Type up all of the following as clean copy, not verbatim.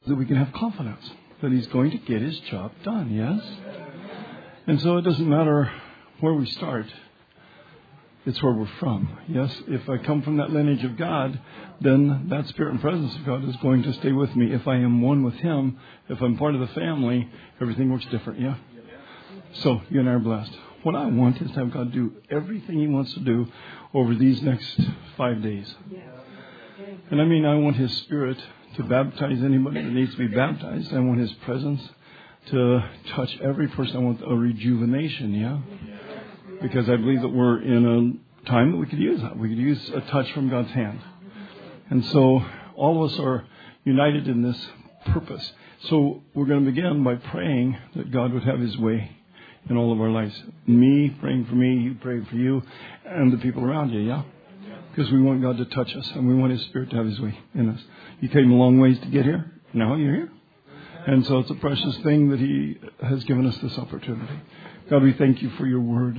that we can have confidence that He's going to get His job done, yes? And so it doesn't matter where we start. It's where we're from. Yes, if I come from that lineage of God, then that Spirit and presence of God is going to stay with me. If I am one with Him, if I'm part of the family, everything works different, yeah? So, you and I are blessed. What I want is to have God do everything He wants to do over these next 5 days. And I mean, I want His Spirit to baptize anybody that needs to be baptized. I want His presence to touch every person. I want a rejuvenation, yeah? Because I believe that we're in a time that we could use that. We could use a touch from God's hand. And so all of us are united in this purpose. So we're going to begin by praying that God would have His way in all of our lives. Me praying for me, you praying for you, and the people around you, yeah? Because we want God to touch us, and we want His Spirit to have His way in us. You came a long ways to get here. Now you're here. And so it's a precious thing that He has given us this opportunity. God, we thank You for Your word.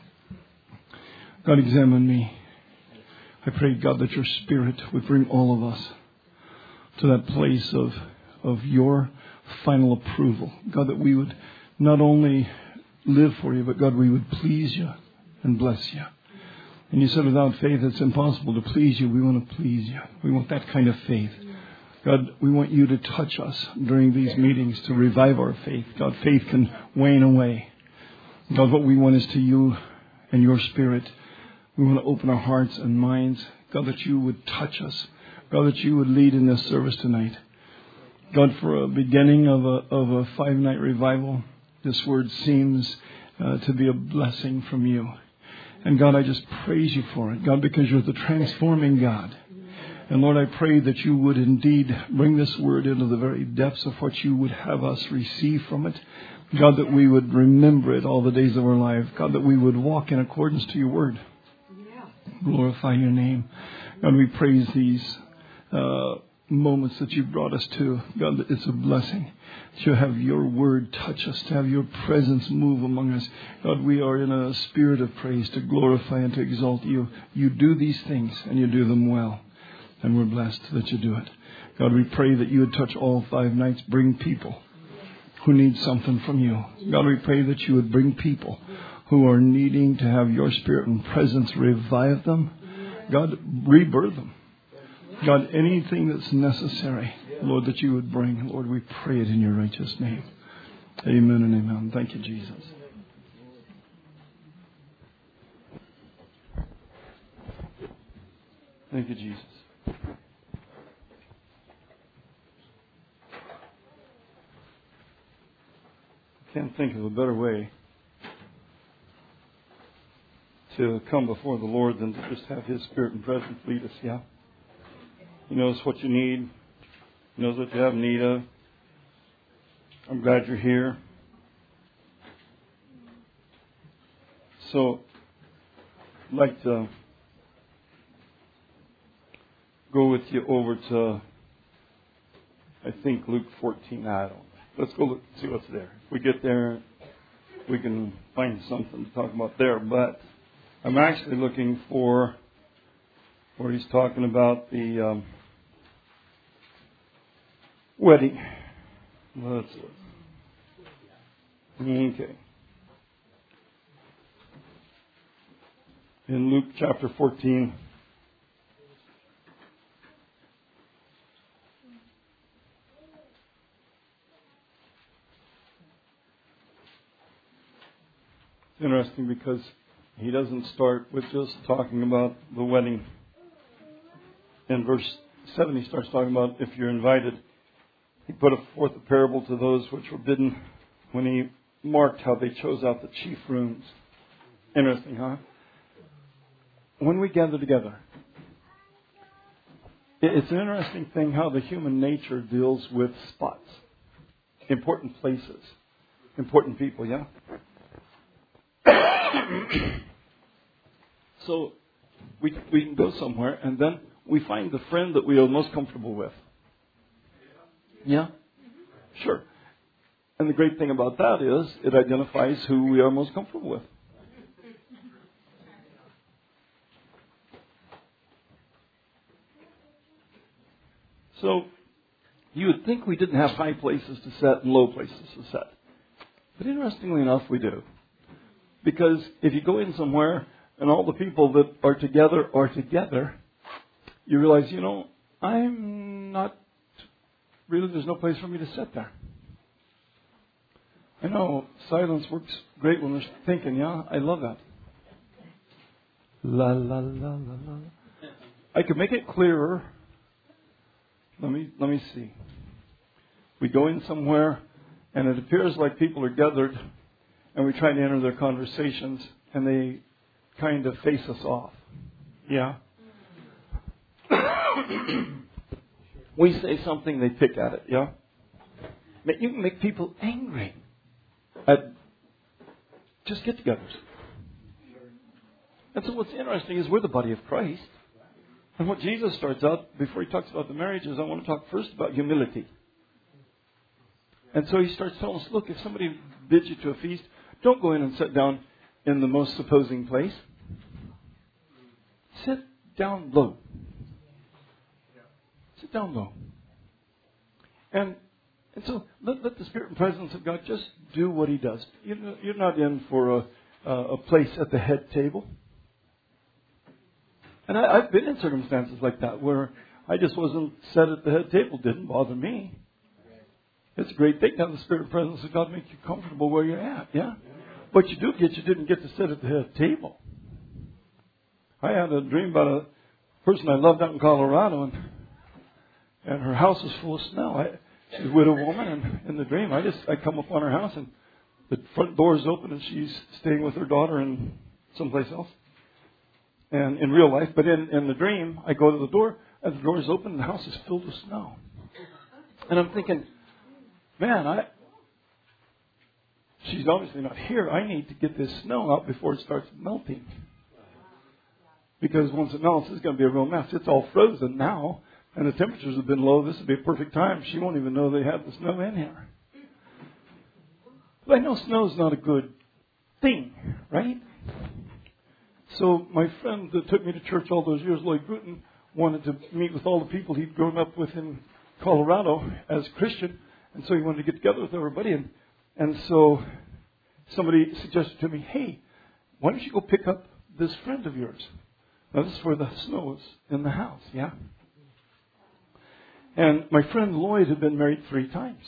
God, examine me. I pray, God, that Your Spirit would bring all of us to that place of Your final approval. God, that we would not only live for You, but God, we would please You and bless You. And You said without faith it's impossible to please You. We want to please You. We want that kind of faith. God, we want You to touch us during these meetings to revive our faith. God, faith can wane away. God, what we want is to You and Your Spirit. We want to open our hearts and minds. God, that You would touch us. God, that You would lead in this service tonight. God, for a beginning of a 5-night revival, this word seems to be a blessing from You. And God, I just praise You for it. God, because You're the transforming God. And Lord, I pray that You would indeed bring this word into the very depths of what You would have us receive from it. God, that we would remember it all the days of our life. God, that we would walk in accordance to Your word. Glorify Your name. God, we praise these moments that You've brought us to. God, that it's a blessing to have Your word touch us, to have Your presence move among us. God, we are in a spirit of praise to glorify and to exalt You. You do these things and You do them well. And we're blessed that You do it. God, we pray that You would touch all 5 nights, bring people who need something from You. God, we pray that You would bring people who are needing to have Your Spirit and presence revive them. God, rebirth them. God, anything that's necessary, Lord, that You would bring. Lord, we pray it in Your righteous name. Amen and amen. Thank You, Jesus. Thank You, Jesus. I can't think of a better way to come before the Lord than to just have His Spirit and presence lead us, yeah? He knows what you need. He knows what you have need of. I'm glad you're here. So, I'd like to go with you over to, I think, Luke 14. I don't know. Let's go look, see what's there. If we get there, we can find something to talk about there. But I'm actually looking for where He's talking about the wedding. Let's look. Okay. In Luke chapter 14. It's interesting because He doesn't start with just talking about the wedding. In verse 7, He starts talking about if you're invited. He put forth a parable to those which were bidden when He marked how they chose out the chief rooms. Interesting, huh? When we gather together, it's an interesting thing how the human nature deals with spots. Important places. Important people, yeah? So we can go somewhere and then we find the friend that we are most comfortable with. Yeah? Sure. And the great thing about that is it identifies who we are most comfortable with. So You would think we didn't have high places to set and low places to set. But interestingly enough, we do. Because if you go in somewhere and all the people that are together, you realize, I'm not, really there's no place for me to sit there. I know silence works great when we're thinking, yeah, I love that. La, la, la, la, la. I could make it clearer. Let me see. We go in somewhere and it appears like people are gathered and we try to enter their conversations and they kind of face us off. Yeah? We say something, they pick at it. Yeah? You can make people angry at just get-togethers. And so what's interesting is we're the body of Christ. And what Jesus starts out, before he talks about the marriages, I want to talk first about humility. And so he starts telling us, look, if somebody bids you to a feast, don't go in and sit down in the most supposing place. Sit down low. Sit down low. And so let the Spirit and presence of God just do what he does. You're not in for a place at the head table. And I've been in circumstances like that where I just wasn't set at the head table. Didn't bother me. It's a great thing to have the Spirit and presence of God make you comfortable where you're at. Yeah? But you didn't get to sit at the head table. I had a dream about a person I loved out in Colorado, and her house was full of snow. She's a widow woman, and in the dream, I come up on her house, and the front door is open, and she's staying with her daughter in someplace else. And in real life, but in the dream, I go to the door, and the door is open, and the house is filled with snow. And I'm thinking, man, she's obviously not here. I need to get this snow out before it starts melting. Because once it melts, it's going to be a real mess. It's all frozen now, and the temperatures have been low. This would be a perfect time. She won't even know they have the snow in here. But I know snow's not a good thing, right? So my friend that took me to church all those years, Lloyd Bruton, wanted to meet with all the people he'd grown up with in Colorado as a Christian. And so he wanted to get together with everybody. And so somebody suggested to me, hey, why don't you go pick up this friend of yours? Now, this is where the snow is in the house, yeah? And my friend Lloyd had been married 3 times.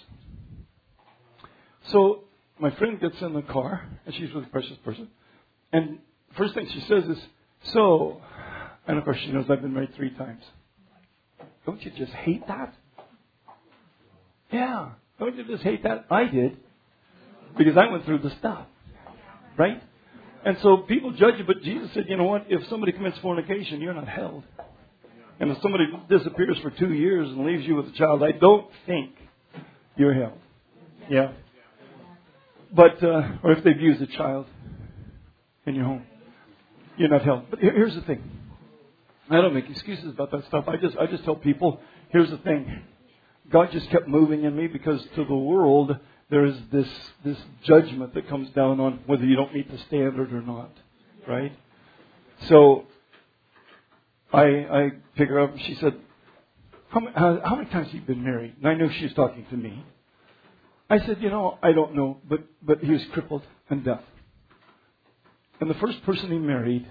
So my friend gets in the car, and she's a really precious person. And first thing she says is, so, and of course she knows I've been married 3 times. Don't you just hate that? Yeah. Don't you just hate that? I did. Because I went through the stuff. Right? And so people judge you, but Jesus said, you know what? If somebody commits fornication, you're not held. And if somebody disappears for 2 years and leaves you with a child, I don't think you're held. Yeah. But, or if they abuse a child in your home, you're not held. But here's the thing. I don't make excuses about that stuff. I just tell people, here's the thing. God just kept moving in me because to the world, there is this judgment that comes down on whether you don't meet the standard or not. Right? So, I pick her up and she said, how many times have you been married? And I knew she was talking to me. I said, I don't know, but he was crippled and deaf. And the first person he married,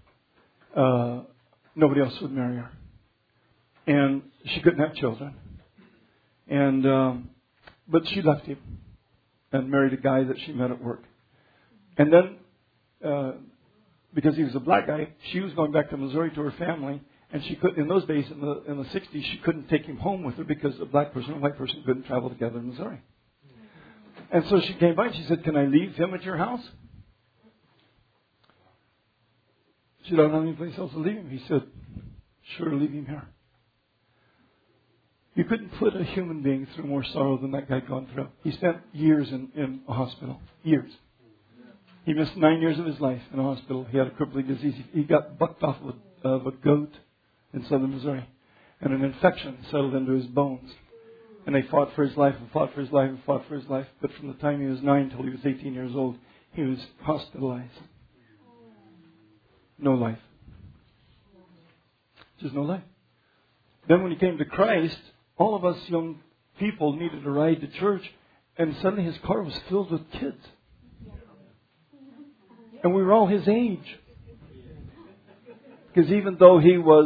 nobody else would marry her. And she couldn't have children. And but she left him and married a guy that she met at work. And then, because he was a black guy, she was going back to Missouri to her family, and she couldn't. In those days, in the 60s, she couldn't take him home with her because a black person and a white person couldn't travel together in Missouri. And so she came by and she said, "Can I leave him at your house?" She don't have any place else to leave him. He said, "Sure, leave him here." You couldn't put a human being through more sorrow than that guy had gone through. He spent years in a hospital. Years. He missed 9 years of his life in a hospital. He had a crippling disease. He got bucked off of a goat in southern Missouri. And an infection settled into his bones. And they fought for his life and fought for his life and fought for his life. But from the time he was 9 till he was 18 years old, he was hospitalized. No life. Just no life. Then when he came to Christ, all of us young people needed a ride to church, and suddenly his car was filled with kids. And we were all his age. Because even though he was,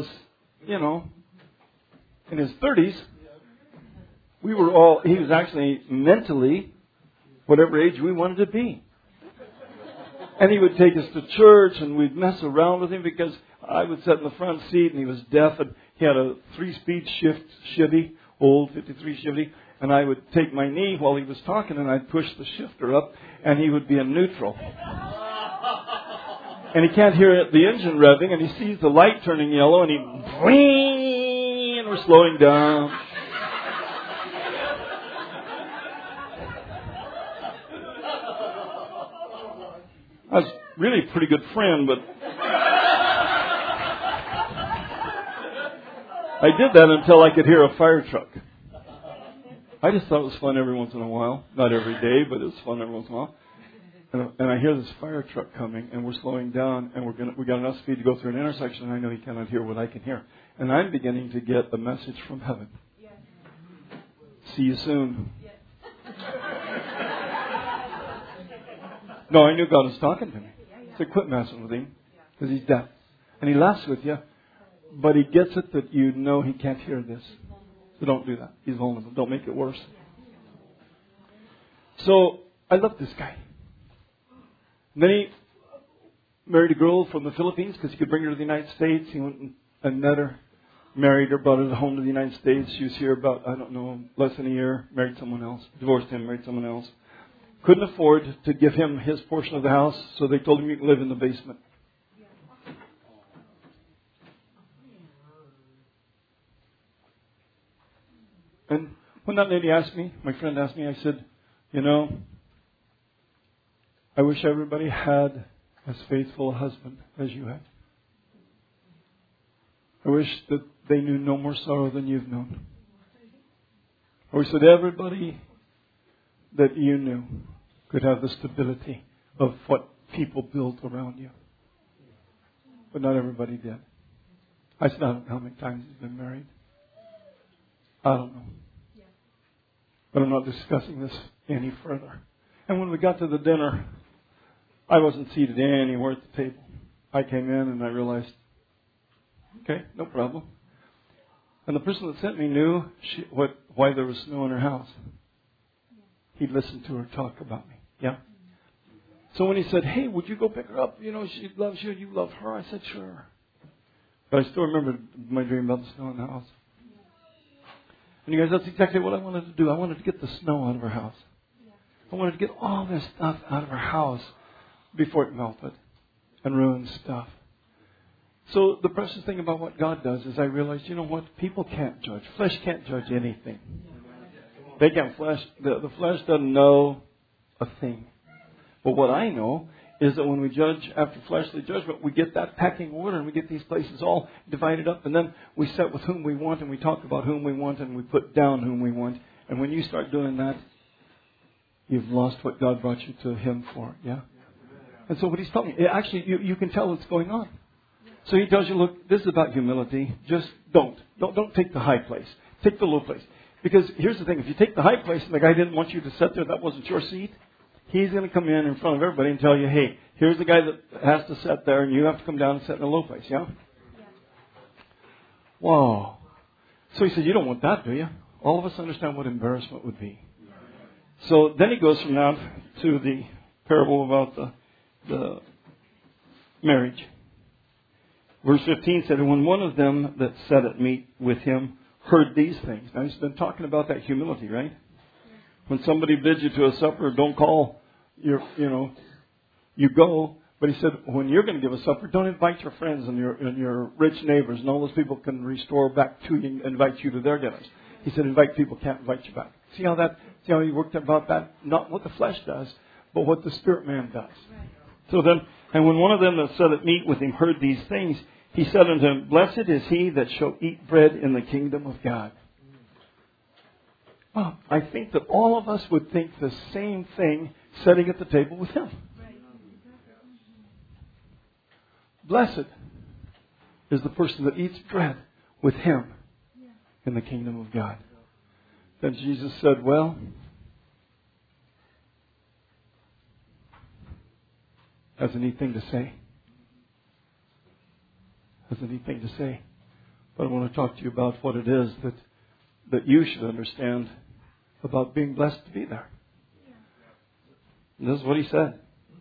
in his 30s, he was actually mentally whatever age we wanted to be. And he would take us to church, and we'd mess around with him because I would sit in the front seat, and he was deaf, and he had a 3-speed Chevy, old 53 Chevy, and I would take my knee while he was talking, and I'd push the shifter up, and he would be in neutral. And he can't hear the engine revving, and he sees the light turning yellow, and and we're slowing down. I was really a pretty good friend, but I did that until I could hear a fire truck. I just thought it was fun every once in a while. Not every day, but it was fun every once in a while. And I hear this fire truck coming, and we're slowing down, and we got enough speed to go through an intersection, and I know he cannot hear what I can hear. And I'm beginning to get a message from heaven. Yes. See you soon. Yes. No, I knew God was talking to me. So quit messing with him, because he's deaf. And he laughs with you, but he gets it that you know he can't hear this. So don't do that. He's vulnerable. Don't make it worse. So I love this guy. And then he married a girl from the Philippines because he could bring her to the United States. He went and met her, married her, brought her home to the United States. She was here about, less than a year, married someone else, divorced him, married someone else. Couldn't afford to give him his portion of the house, so they told him he could live in the basement. And when that lady asked me, my friend asked me, I said, I wish everybody had as faithful a husband as you had. I wish that they knew no more sorrow than you've known. I wish that everybody that you knew could have the stability of what people built around you. But not everybody did. I said, I don't know how many times he's been married. I don't know. But I'm not discussing this any further. And when we got to the dinner, I wasn't seated anywhere at the table. I came in and I realized, okay, no problem. And the person that sent me knew why there was snow in her house. He'd listened to her talk about me. Yeah. So when he said, hey, would you go pick her up? She loves you, you love her. I said, sure. But I still remember my dream about the snow in the house. And you guys, that's exactly what I wanted to do. I wanted to get the snow out of her house. I wanted to get all this stuff out of her house before it melted and ruined stuff. So the precious thing about what God does is I realized, people can't judge. Flesh can't judge anything. They can't flesh. The flesh doesn't know a thing. But what I know is that when we judge after fleshly judgment, we get that pecking order and we get these places all divided up, and then we set with whom we want and we talk about whom we want and we put down whom we want. And when you start doing that, you've lost what God brought you to Him for. Yeah? And so what He's telling you, actually, you can tell what's going on. So He tells you, look, this is about humility. Just don't take the high place. Take the low place. Because here's the thing. If you take the high place and the guy didn't want you to sit there, that wasn't your seat, he's going to come in front of everybody and tell you, hey, here's the guy that has to sit there and you have to come down and sit in a low place. Yeah? Wow. So he said, you don't want that, do you? All of us understand what embarrassment would be. So then he goes from that to the parable about the marriage. Verse 15 said, when one of them that sat at meat with him heard these things. Now he's been talking about that humility, right? When somebody bids you to a supper, don't call you go. But he said, when you're going to give a supper, don't invite your friends and your rich neighbors, and all those people can restore back to you and invite you to their dinners. He said, invite people, can't invite you back. See how he worked about that? Not what the flesh does, but what the spirit man does. So then, and when one of them that sat at meat with him heard these things, he said unto him, blessed is he that shall eat bread in the kingdom of God. Well, I think that all of us would think the same thing sitting at the table with him. Blessed is the person that eats bread with him in the kingdom of God. Then Jesus said, well, has anything to say? Has anything to say? But I want to talk to you about what it is that you should understand about being blessed to be there. And this is what he said.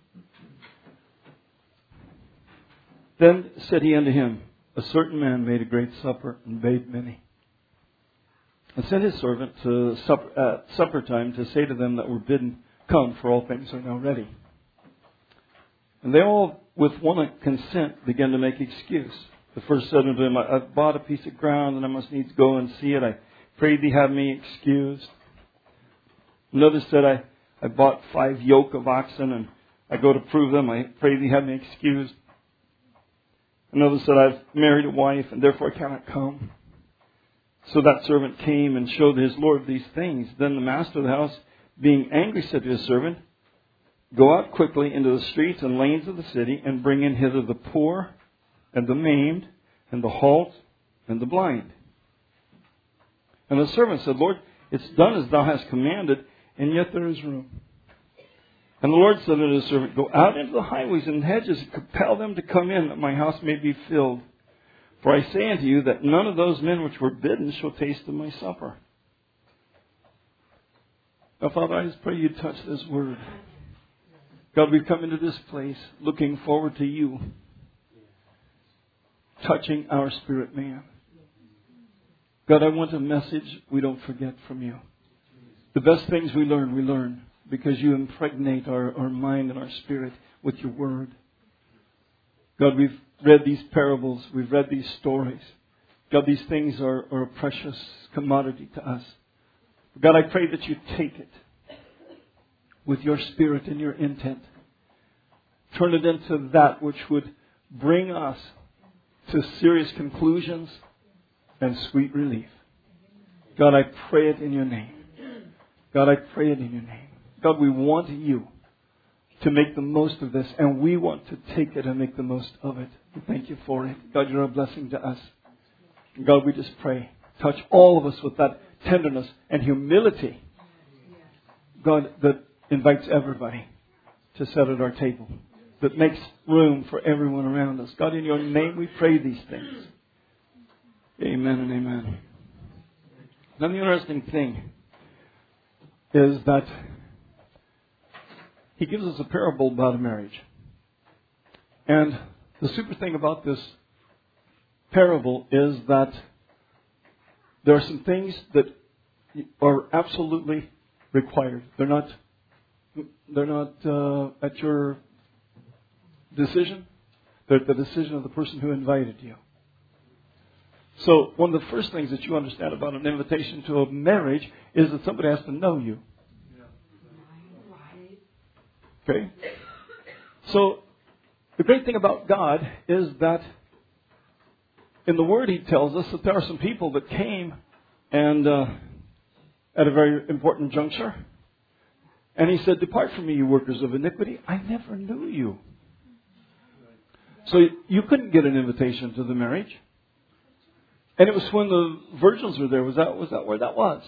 Then said he unto him, a certain man made a great supper and bade many. And sent his servant to supper time to say to them that were bidden, come, for all things are now ready. And they all with one consent began to make excuse. The first said unto him, I've bought a piece of ground, and I must needs go and see it. I pray thee have me excused. Another said, I bought 5 yoke of oxen, and I go to prove them. I pray thee have me excused. Another said, I've married a wife, and therefore I cannot come. So that servant came and showed his Lord these things. Then the master of the house, being angry, said to his servant, go out quickly into the streets and lanes of the city, and bring in hither the poor, and the maimed, and the halt, and the blind. And the servant said, Lord, it's done as thou hast commanded, and yet there is room. And the Lord said unto his servant, go out into the highways and hedges, and compel them to come in, that my house may be filled. For I say unto you that none of those men which were bidden shall taste of my supper. Now, Father, I just pray you touch this word. God, we've come into this place looking forward to you touching our spirit man. God, I want a message we don't forget from you. The best things we learn because you impregnate our mind and our spirit with your word. God, we've read these parables. We've read these stories. God, these things are a precious commodity to us. God, I pray that you take it with your spirit and your intent. Turn it into that which would bring us to serious conclusions and sweet relief. God, I pray it in your name. God, I pray it in your name. God, we want you to make the most of this, and we want to take it and make the most of it. We thank you for it. God, you're a blessing to us. God, we just pray. Touch all of us with that tenderness and humility, God, that invites everybody to sit at our table, that makes room for everyone around us. God, in your name we pray these things. Amen and amen. Now, the interesting thing is that he gives us a parable about a marriage. And the super thing about this parable is that there are some things that are absolutely required. They're not at your decision. They're at the decision of the person who invited you. So one of the first things that you understand about an invitation to a marriage is that somebody has to know you. Okay? So the great thing about God is that in the Word He tells us that there are some people that came and at a very important juncture. And He said, depart from me, you workers of iniquity. I never knew you. So you couldn't get an invitation to the marriage. And it was when the virgins were there. Was that where that was?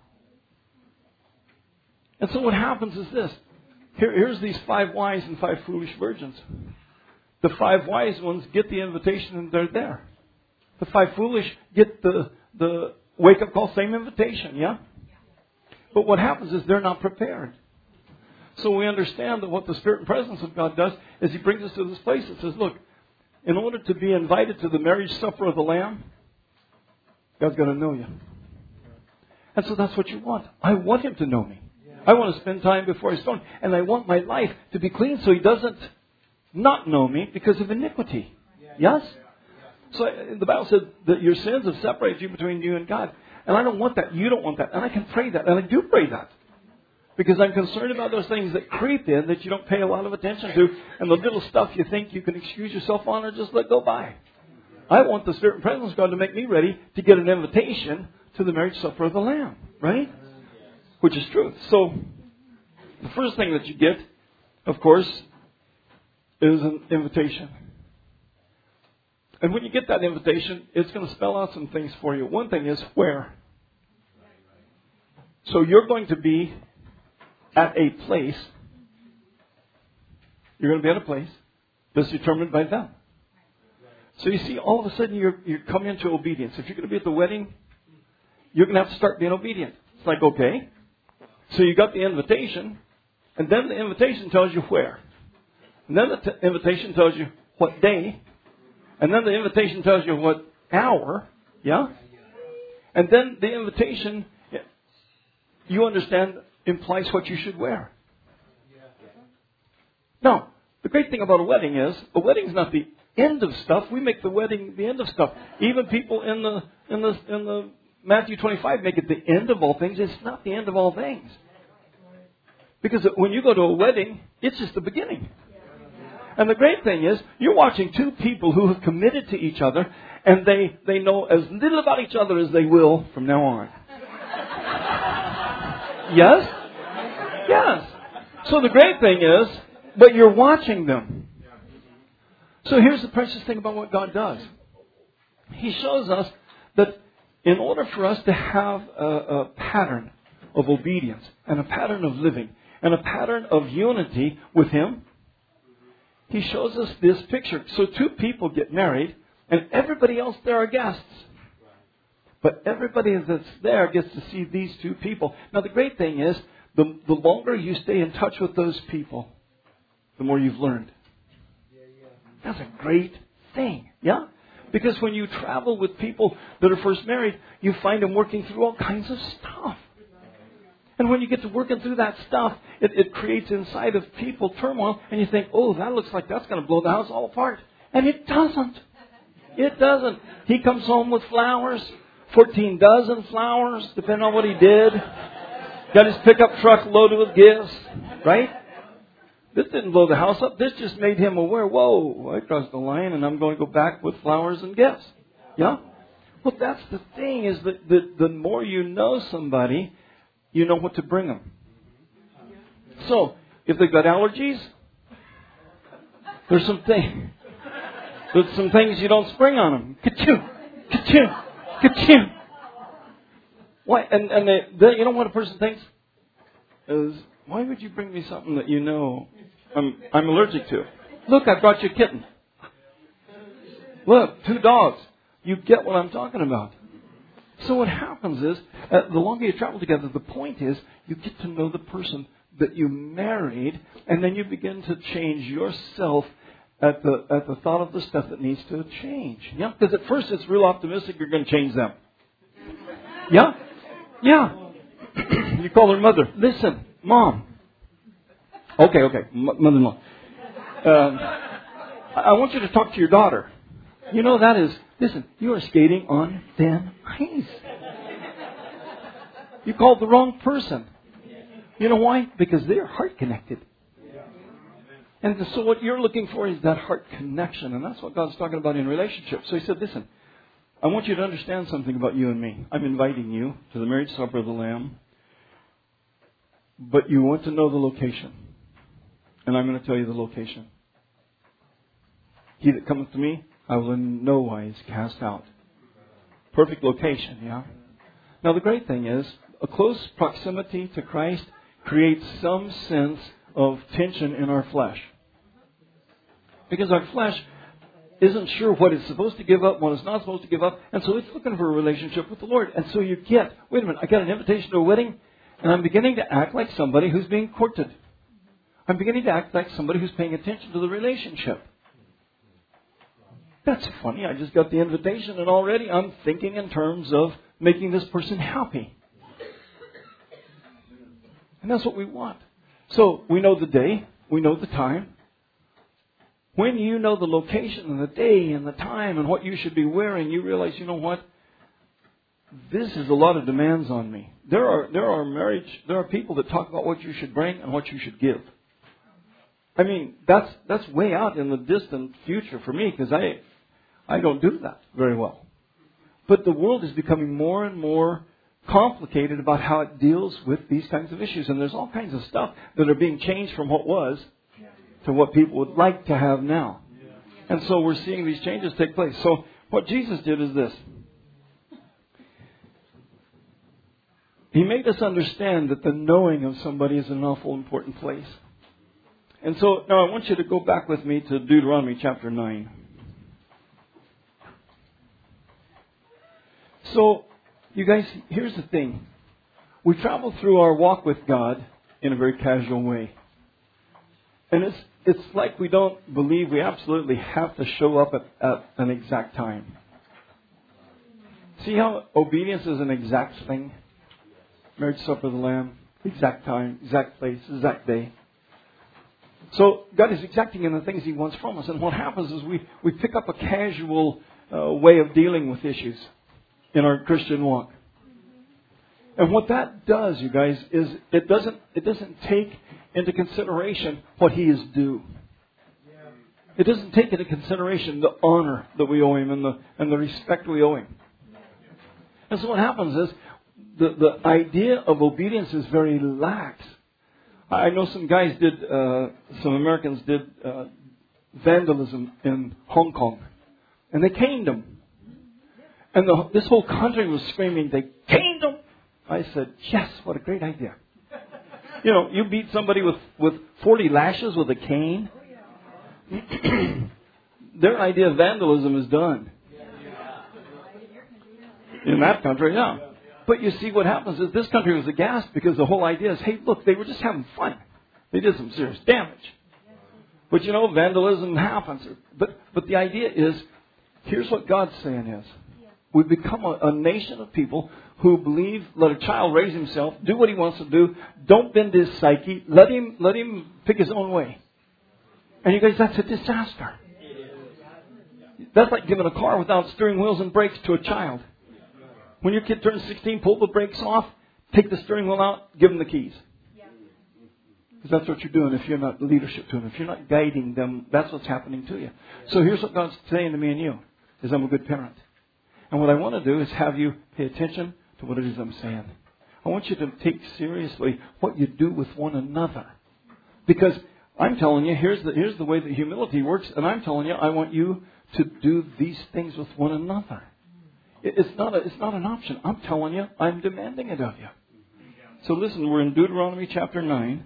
And so what happens is this. Here's these 5 wise and 5 foolish virgins. The 5 wise ones get the invitation and they're there. The 5 foolish get the wake-up call, same invitation, yeah? But what happens is they're not prepared. So we understand that what the Spirit and presence of God does is He brings us to this place that says, look, in order to be invited to the marriage supper of the Lamb, God's got to know you. And so that's what you want. I want Him to know me. I want to spend time before His throne. And I want my life to be clean so He doesn't not know me because of iniquity. Yes? So the Bible said that your sins have separated you between you and God. And I don't want that. You don't want that. And I can pray that. And I do pray that. Because I'm concerned about those things that creep in that you don't pay a lot of attention to. And the little stuff you think you can excuse yourself on or just let go by. I want the Spirit and presence of God to make me ready to get an invitation to the marriage supper of the Lamb. Right? Which is truth. So, the first thing that you get, of course, is an invitation. And when you get that invitation, it's going to spell out some things for you. One thing is where. So you're going to be at a place. You're going to be at a place that's determined by them. So you see, all of a sudden you're coming into obedience. If you're going to be at the wedding, you're going to have to start being obedient. It's like, okay. So you got the invitation, and then the invitation tells you where. And then the invitation tells you what day. And then the invitation tells you what hour. Yeah? And then the invitation, you understand, implies what you should wear. Now, the great thing about a wedding is not the end of stuff. We make the wedding the end of stuff. Even people in the Matthew 25 make it the end of all things. It's not the end of all things. Because when you go to a wedding, it's just the beginning. And the great thing is, you're watching two people who have committed to each other, and they know as little about each other as they will from now on. Yes? Yes. So the great thing is, but you're watching them. So here's the precious thing about what God does. He shows us that in order for us to have a pattern of obedience, and a pattern of living, and a pattern of unity with Him, He shows us this picture. So two people get married, and everybody else there are guests. But everybody that's there gets to see these two people. Now the great thing is, the longer you stay in touch with those people, the more you've learned. That's a great thing. Yeah? Because when you travel with people that are first married, you find them working through all kinds of stuff. And when you get to working through that stuff, it creates inside of people turmoil. And you think, oh, that looks like that's going to blow the house all apart. And it doesn't. It doesn't. He comes home with flowers, 14 dozen flowers, depending on what he did. Got his pickup truck loaded with gifts. Right? This didn't blow the house up. This just made him aware, whoa, I crossed the line and I'm going to go back with flowers and gifts. Yeah? Well, that's the thing, is that the more you know somebody, you know what to bring them. So, if they've got allergies, there's some things you don't spring on them. Ka-choo, ka-choo, ka-choo. Why? And they, you know what a person thinks? Is, why would you bring me something that you know I'm allergic to? Look, I brought you a kitten. Look, 2 dogs. You get what I'm talking about. So what happens is, the longer you travel together, the point is, you get to know the person that you married, and then you begin to change yourself at the thought of the stuff that needs to change. Yeah? Because at first it's real optimistic you're going to change them. Yeah? Yeah. You call her mother. Listen, Mom. Okay. Mother-in-law. I want you to talk to your daughter. You know that is, listen, you are skating on thin ice. You called the wrong person. You know why? Because they're heart connected. And so what you're looking for is that heart connection. And that's what God's talking about in relationships. So He said, listen, I want you to understand something about you and me. I'm inviting you to the marriage supper of the Lamb. But you want to know the location. And I'm going to tell you the location. He that cometh to me, I will in no wise cast out. Perfect location, yeah? Now the great thing is, a close proximity to Christ creates some sense of tension in our flesh. Because our flesh isn't sure what it's supposed to give up, what it's not supposed to give up, and so it's looking for a relationship with the Lord. And so you get, wait a minute, I got an invitation to a wedding, and I'm beginning to act like somebody who's being courted. I'm beginning to act like somebody who's paying attention to the relationship. That's funny, I just got the invitation and already I'm thinking in terms of making this person happy. And that's what we want. So we know the day, we know the time. When you know the location and the day and the time and what you should be wearing, you realize, you know what? This is a lot of demands on me. There are people that talk about what you should bring and what you should give. I mean, that's way out in the distant future for me, because I don't do that very well. But the world is becoming more and more complicated about how it deals with these kinds of issues. And there's all kinds of stuff that are being changed from what was to what people would like to have now. And so we're seeing these changes take place. So what Jesus did is this. He made us understand that the knowing of somebody is an awful important place. And so now I want you to go back with me to Deuteronomy chapter 9. So, you guys, here's the thing. We travel through our walk with God in a very casual way. And it's like we don't believe we absolutely have to show up at an exact time. See how obedience is an exact thing? Marriage supper of the Lamb, exact time, exact place, exact day. So God is exacting in the things He wants from us. And what happens is we pick up a casual way of dealing with issues in our Christian walk. And what that does, you guys, is it doesn't take into consideration what He is due. It doesn't take into consideration the honor that we owe Him and the respect we owe Him. And so what happens is the idea of obedience is very lax. I know some Americans did vandalism in Hong Kong. And they caned them. And this whole country was screaming, they caned them. I said, yes, what a great idea. You know, you beat somebody with 40 lashes with a cane. Their idea of vandalism is done. In that country, yeah. But you see what happens is this country was aghast because the whole idea is, hey, look, they were just having fun. They did some serious damage. But you know, vandalism happens. But the idea is, here's what God's saying is, we've become a nation of people who believe, let a child raise himself, do what he wants to do, don't bend his psyche, let him pick his own way. And you guys, that's a disaster. That's like giving a car without steering wheels and brakes to a child. When your kid turns 16, pull the brakes off, take the steering wheel out, give them the keys. Because that's what you're doing if you're not leadership to them. If you're not guiding them, that's what's happening to you. So here's what God's saying to me and you, is I'm a good parent. And what I want to do is have you pay attention to what it is I'm saying. I want you to take seriously what you do with one another. Because I'm telling you, here's the way that humility works, and I'm telling you, I want you to do these things with one another. It's not an option. I'm telling you, I'm demanding it of you. So listen, we're in Deuteronomy chapter 9.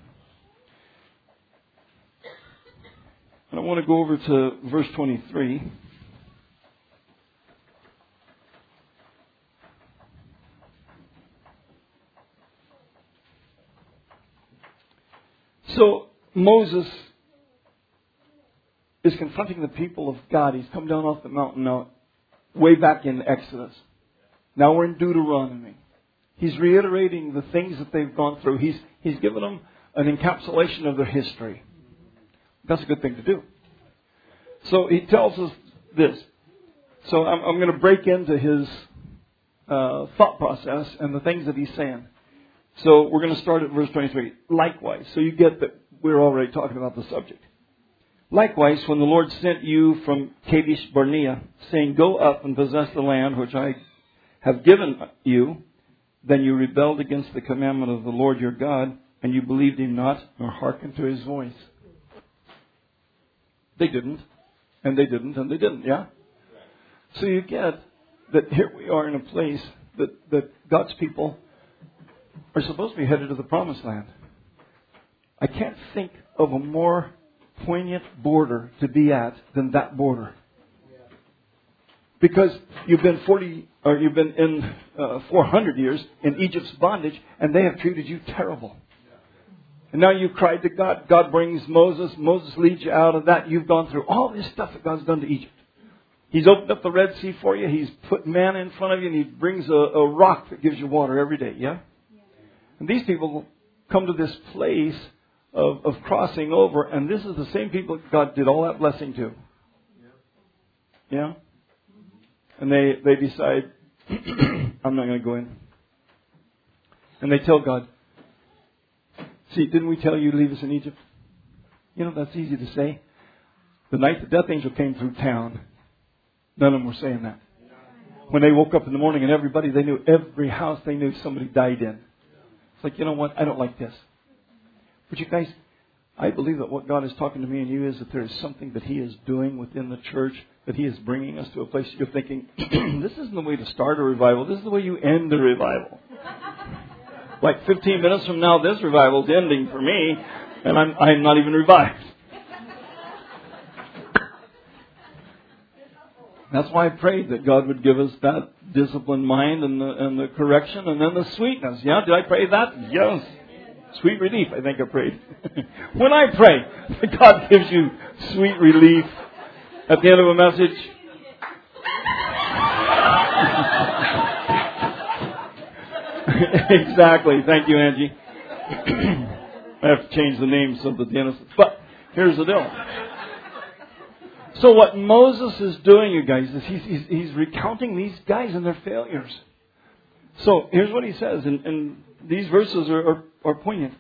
And I want to go over to verse 23. So Moses is confronting the people of God. He's come down off the mountain now, way back in Exodus. Now we're in Deuteronomy. He's reiterating the things that they've gone through. He's given them an encapsulation of their history. That's a good thing to do. So he tells us this. So I'm going to break into his thought process and the things that he's saying. So we're going to start at verse 23. Likewise, so you get that we're already talking about the subject. Likewise, when the Lord sent you from Kadesh Barnea, saying, go up and possess the land which I have given you, then you rebelled against the commandment of the Lord your God, and you believed Him not, nor hearkened to His voice. They didn't, and they didn't, and they didn't, yeah? So you get that here we are in a place that God's people are supposed to be headed to the promised land. I can't think of a more poignant border to be at than that border. Because you've been 400 years in Egypt's bondage, and they have treated you terrible. And now you cried to God. God brings Moses. Moses leads you out of that. You've gone through all this stuff that God's done to Egypt. He's opened up the Red Sea for you. He's put manna in front of you, and He brings a rock that gives you water every day. Yeah? And these people come to this place of crossing over, and this is the same people God did all that blessing to. Yeah? And they decide, I'm not going to go in. And they tell God, see, didn't we tell you to leave us in Egypt? You know, that's easy to say. The night the death angel came through town, none of them were saying that. When they woke up in the morning and they knew every house they knew somebody died in. It's like, you know what? I don't like this. But you guys, I believe that what God is talking to me and you is that there is something that He is doing within the church, that He is bringing us to a place you're thinking, this isn't the way to start a revival. This is the way you end a revival. Like 15 minutes from now, this revival's ending for me, and I'm not even revived. That's why I prayed that God would give us that disciplined mind and the correction and then the sweetness. Yeah, did I pray that? Yes. Sweet relief, I think I prayed. When I pray, God gives you sweet relief at the end of a message. Exactly. Thank you, Angie. I have to change the names of the dentists. But here's the deal. So what Moses is doing, you guys, is he's recounting these guys and their failures. So here's what he says, and these verses are poignant.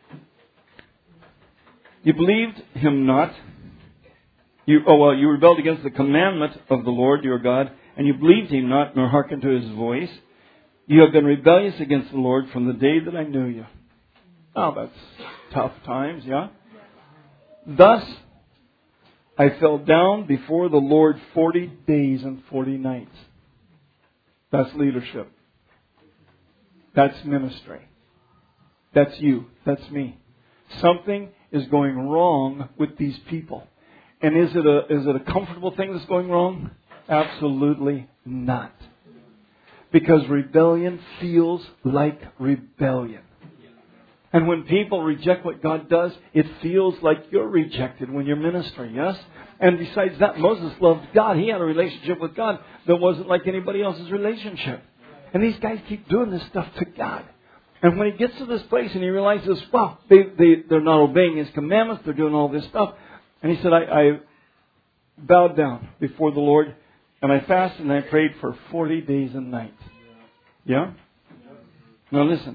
You believed him not. You rebelled against the commandment of the Lord your God, and you believed him not, nor hearkened to his voice. You have been rebellious against the Lord from the day that I knew you. Oh, that's tough times, yeah? Thus, I fell down before the Lord 40 days and 40 nights. That's leadership. That's ministry. That's you. That's me. Something is going wrong with these people. And is it a comfortable thing that's going wrong? Absolutely not. Because rebellion feels like rebellion. And when people reject what God does, it feels like you're rejected when you're ministering, yes? And besides that, Moses loved God. He had a relationship with God that wasn't like anybody else's relationship. And these guys keep doing this stuff to God. And when he gets to this place and he realizes, wow, they're not obeying his commandments, they're doing all this stuff. And he said, I bowed down before the Lord, and I fasted and I prayed for 40 days and nights. Yeah? Now listen.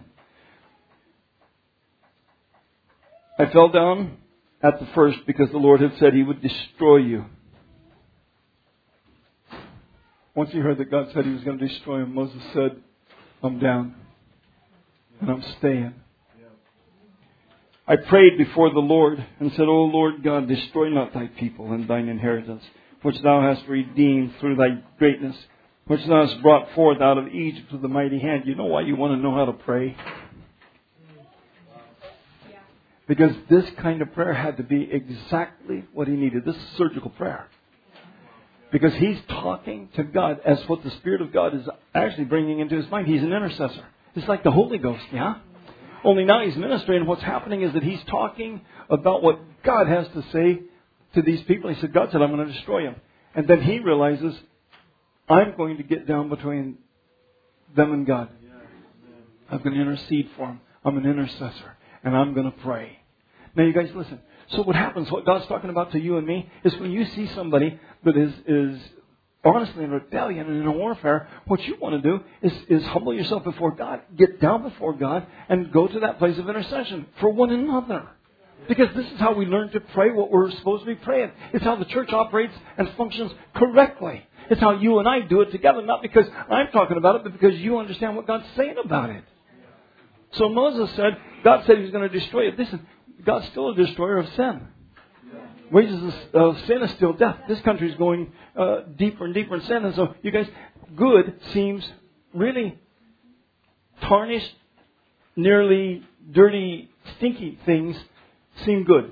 I fell down at the first because the Lord had said he would destroy you. Once he heard that God said he was going to destroy him, Moses said, I'm down. And I'm staying. I prayed before the Lord and said, O Lord God, destroy not thy people and thine inheritance, which thou hast redeemed through thy greatness, which thou hast brought forth out of Egypt with a mighty hand. You know why you want to know how to pray? Because this kind of prayer had to be exactly what he needed. This is surgical prayer. Because he's talking to God as what the Spirit of God is actually bringing into his mind. He's an intercessor. It's like the Holy Ghost, yeah? Only now he's ministering, and what's happening is that he's talking about what God has to say to these people. He said, God said, I'm going to destroy them. And then he realizes, I'm going to get down between them and God. I'm going to intercede for them. I'm an intercessor. And I'm going to pray. Now you guys listen. So what happens, what God's talking about to you and me, is when you see somebody that is honestly in rebellion and in a warfare, what you want to do is humble yourself before God, get down before God, and go to that place of intercession for one another. Because this is how we learn to pray what we're supposed to be praying. It's how the church operates and functions correctly. It's how you and I do it together, not because I'm talking about it, but because you understand what God's saying about it. So Moses said, God said he was going to destroy it. Listen, God's still a destroyer of sin. Wages of sin is still death. This country is going deeper and deeper in sin. And so, you guys, good seems really tarnished, nearly dirty, stinky things seem good.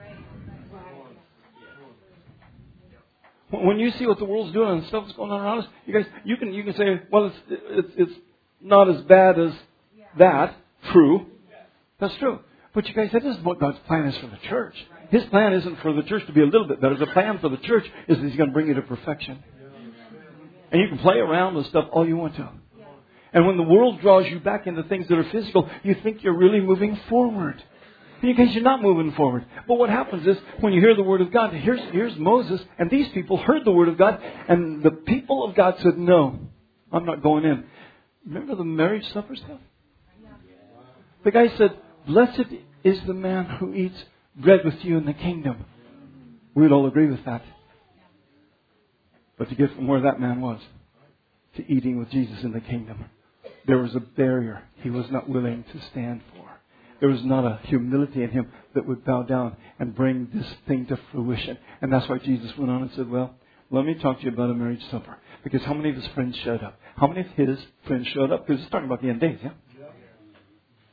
When you see what the world's doing and stuff that's going on around us, you guys, you can say, well, it's not as bad as that. True. That's true. But you guys, that isn't what God's plan is for the church. His plan isn't for the church to be a little bit better. The plan for the church is that He's going to bring you to perfection. And you can play around with stuff all you want to. And when the world draws you back into things that are physical, you think you're really moving forward. And you guys, you're not moving forward. But what happens is, when you hear the Word of God, here's Moses, and these people heard the Word of God, and the people of God said, no, I'm not going in. Remember the marriage supper stuff? The guy said, blessed is the man who eats bread with you in the kingdom. We'd all agree with that. But to get from where that man was to eating with Jesus in the kingdom, there was a barrier he was not willing to stand for. There was not a humility in him that would bow down and bring this thing to fruition. And that's why Jesus went on and said, well, let me talk to you about a marriage supper. Because how many of his friends showed up? How many of his friends showed up? Because it's talking about the end days, yeah?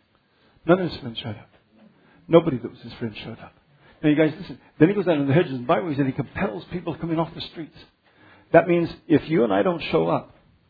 None of his friends showed up. Nobody that was his friend showed up. Now you guys listen. Then he goes down to the hedges and byways and he compels people coming off the streets. That means if you and I don't show up,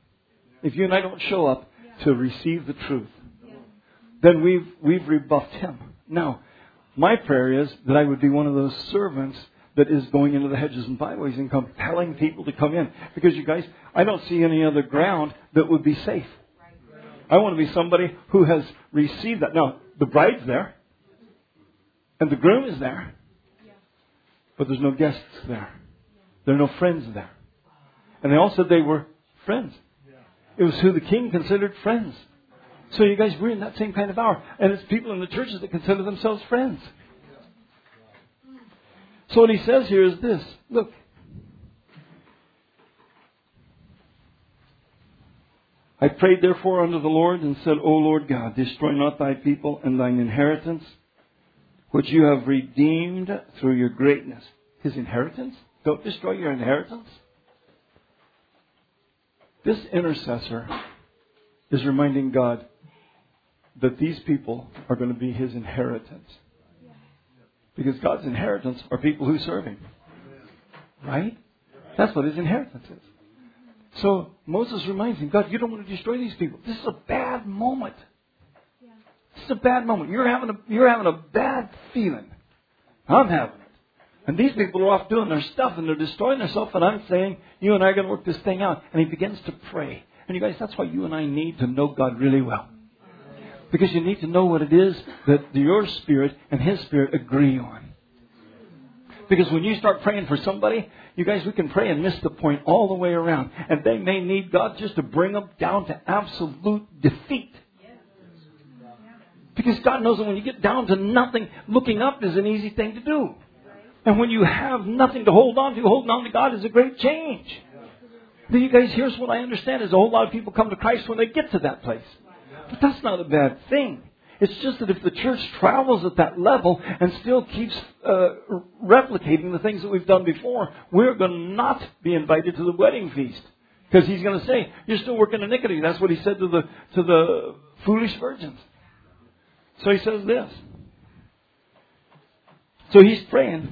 to receive the truth, then we've rebuffed him. Now, my prayer is that I would be one of those servants that is going into the hedges and byways and compelling people to come in. Because you guys, I don't see any other ground that would be safe. I want to be somebody who has received that. Now, the bride's there. And the groom is there. But there's no guests there. There are no friends there. And they all said they were friends. It was who the king considered friends. So you guys, we're in that same kind of hour. And it's people in the churches that consider themselves friends. So what he says here is this. Look. I prayed therefore unto the Lord and said, O Lord God, destroy not thy people and thine inheritance, which you have redeemed through your greatness. His inheritance? Don't destroy your inheritance. This intercessor is reminding God that these people are going to be his inheritance. Because God's inheritance are people who serve him. Right? That's what his inheritance is. So Moses reminds him, God, you don't want to destroy these people. This is a bad moment. This is a bad moment. You're having a bad feeling. I'm having it. And these people are off doing their stuff and they're destroying themselves. And I'm saying, you and I are going to work this thing out. And he begins to pray. And you guys, that's why you and I need to know God really well. Because you need to know what it is that your spirit and his spirit agree on. Because when you start praying for somebody, you guys, we can pray and miss the point all the way around. And they may need God just to bring them down to absolute defeat. Because God knows that when you get down to nothing, looking up is an easy thing to do. And when you have nothing to hold on to, holding on to God is a great change. Then you guys, here's what I understand is a whole lot of people come to Christ when they get to that place. But that's not a bad thing. It's just that if the church travels at that level and still keeps replicating the things that we've done before, we're going to not be invited to the wedding feast. Because he's going to say, you're still working iniquity. That's what he said to the foolish virgins. So he says this. So he's praying,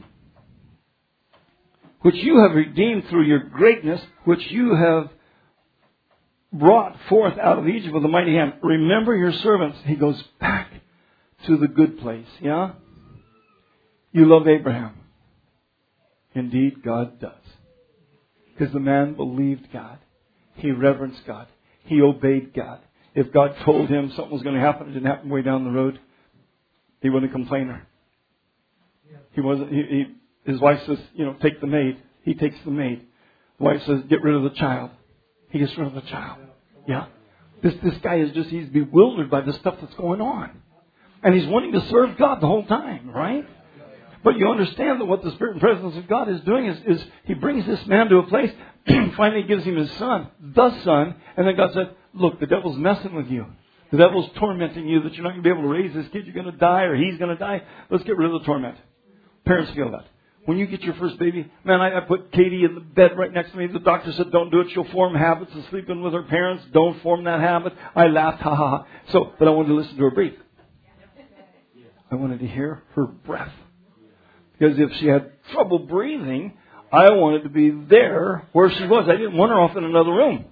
which you have redeemed through your greatness, which you have brought forth out of Egypt with a mighty hand. Remember your servants. He goes back to the good place. Yeah? You love Abraham. Indeed, God does. Because the man believed God. He reverenced God. He obeyed God. If God told him something was going to happen, it didn't happen way down the road, he wasn't a complainer. He wasn't. His wife says, take the maid. He takes the maid. The wife says, get rid of the child. He gets rid of the child. Yeah. This guy he's bewildered by the stuff that's going on. And he's wanting to serve God the whole time, right? But you understand that what the Spirit and presence of God is doing is he brings this man to a place, finally gives him his son, the son, and then God said, look, the devil's messing with you. The devil's tormenting you that you're not going to be able to raise this kid. You're going to die or he's going to die. Let's get rid of the torment. Parents feel that. When you get your first baby, man, I put Katie in the bed right next to me. The doctor said, don't do it. She'll form habits of sleeping with her parents. Don't form that habit. I laughed, ha ha ha. But I wanted to listen to her breathe. I wanted to hear her breath. Because if she had trouble breathing, I wanted to be there where she was. I didn't want her off in another room.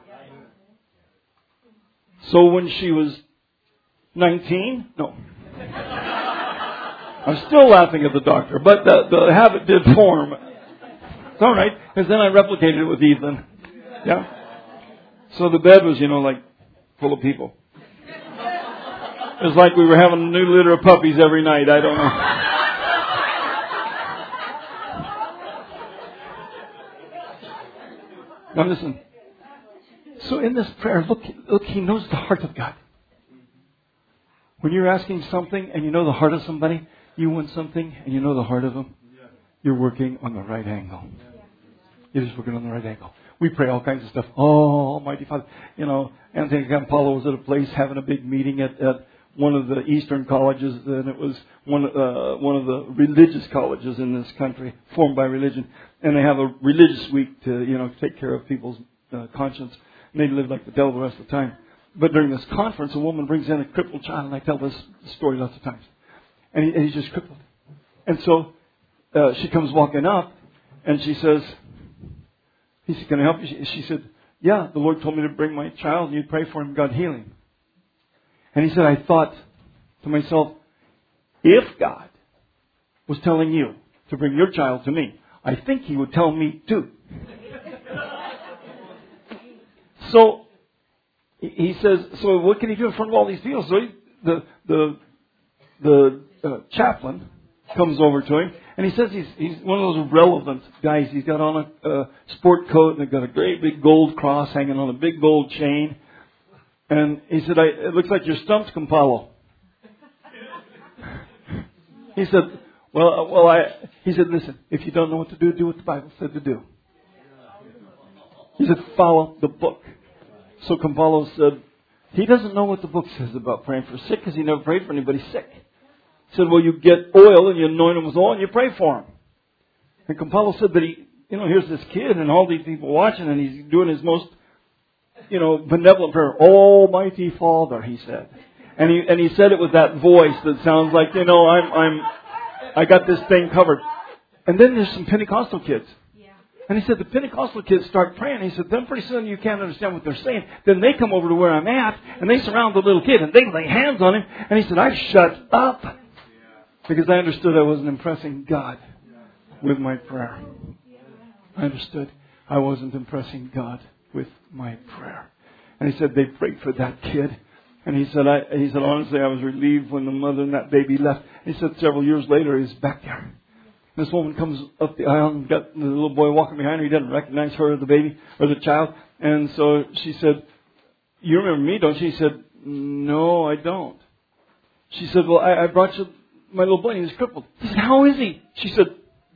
So when she was 19, no. I'm still laughing at the doctor, but the habit did form. It's all right, because then I replicated it with Ethan. Yeah. So the bed was, like full of people. It was like we were having a new litter of puppies every night. I don't know. Now listen. So in this prayer, look, he knows the heart of God. When you're asking something and you know the heart of somebody, you want something and you know the heart of them, you're working on the right angle. You're just working on the right angle. We pray all kinds of stuff. Oh, Almighty Father. Anthony Campolo was at a place having a big meeting at one of the Eastern colleges, and it was one of the religious colleges in this country, formed by religion. And they have a religious week to, take care of people's conscience. And they live like the devil the rest of the time. But during this conference, a woman brings in a crippled child, and I tell this story lots of times. And he's just crippled. And so she comes walking up, and she says, he said, "Can I help you?" She said, "Yeah, the Lord told me to bring my child, and you'd pray for him, God heal him." And he said, "I thought to myself, if God was telling you to bring your child to me, I think He would tell me too." So he says, "So what can he do in front of all these people?" So the chaplain comes over to him, and he says he's one of those relevant guys. He's got on a sport coat, and they've got a great big gold cross hanging on a big gold chain. And he said, "It looks like you're stumped, Campolo." He said, he said, "Listen, if you don't know what to do, do what the Bible said to do." He said, "Follow the book." So Campolo said, he doesn't know what the book says about praying for sick because he never prayed for anybody sick. He said, "Well, you get oil and you anoint him with oil and you pray for him." And Campolo said that here's this kid and all these people watching, and he's doing his most, benevolent prayer. "Almighty Father," he said. And he said it with that voice that sounds like, I got this thing covered. And then there's some Pentecostal kids. And he said the Pentecostal kids start praying. He said, then pretty soon you can't understand what they're saying. Then they come over to where I'm at, and they surround the little kid, and they lay hands on him. And he said, I shut up because I understood I wasn't impressing God with my prayer. I understood I wasn't impressing God with my prayer. And he said they prayed for that kid. And he said, honestly, I was relieved when the mother and that baby left. He said several years later, he's back there. This woman comes up the aisle and got the little boy walking behind her. He doesn't recognize her or the baby or the child. And so she said, "You remember me, don't you?" He said, "No, I don't." She said, "Well, I brought you my little boy. He's crippled." He said, "How is he?" She said,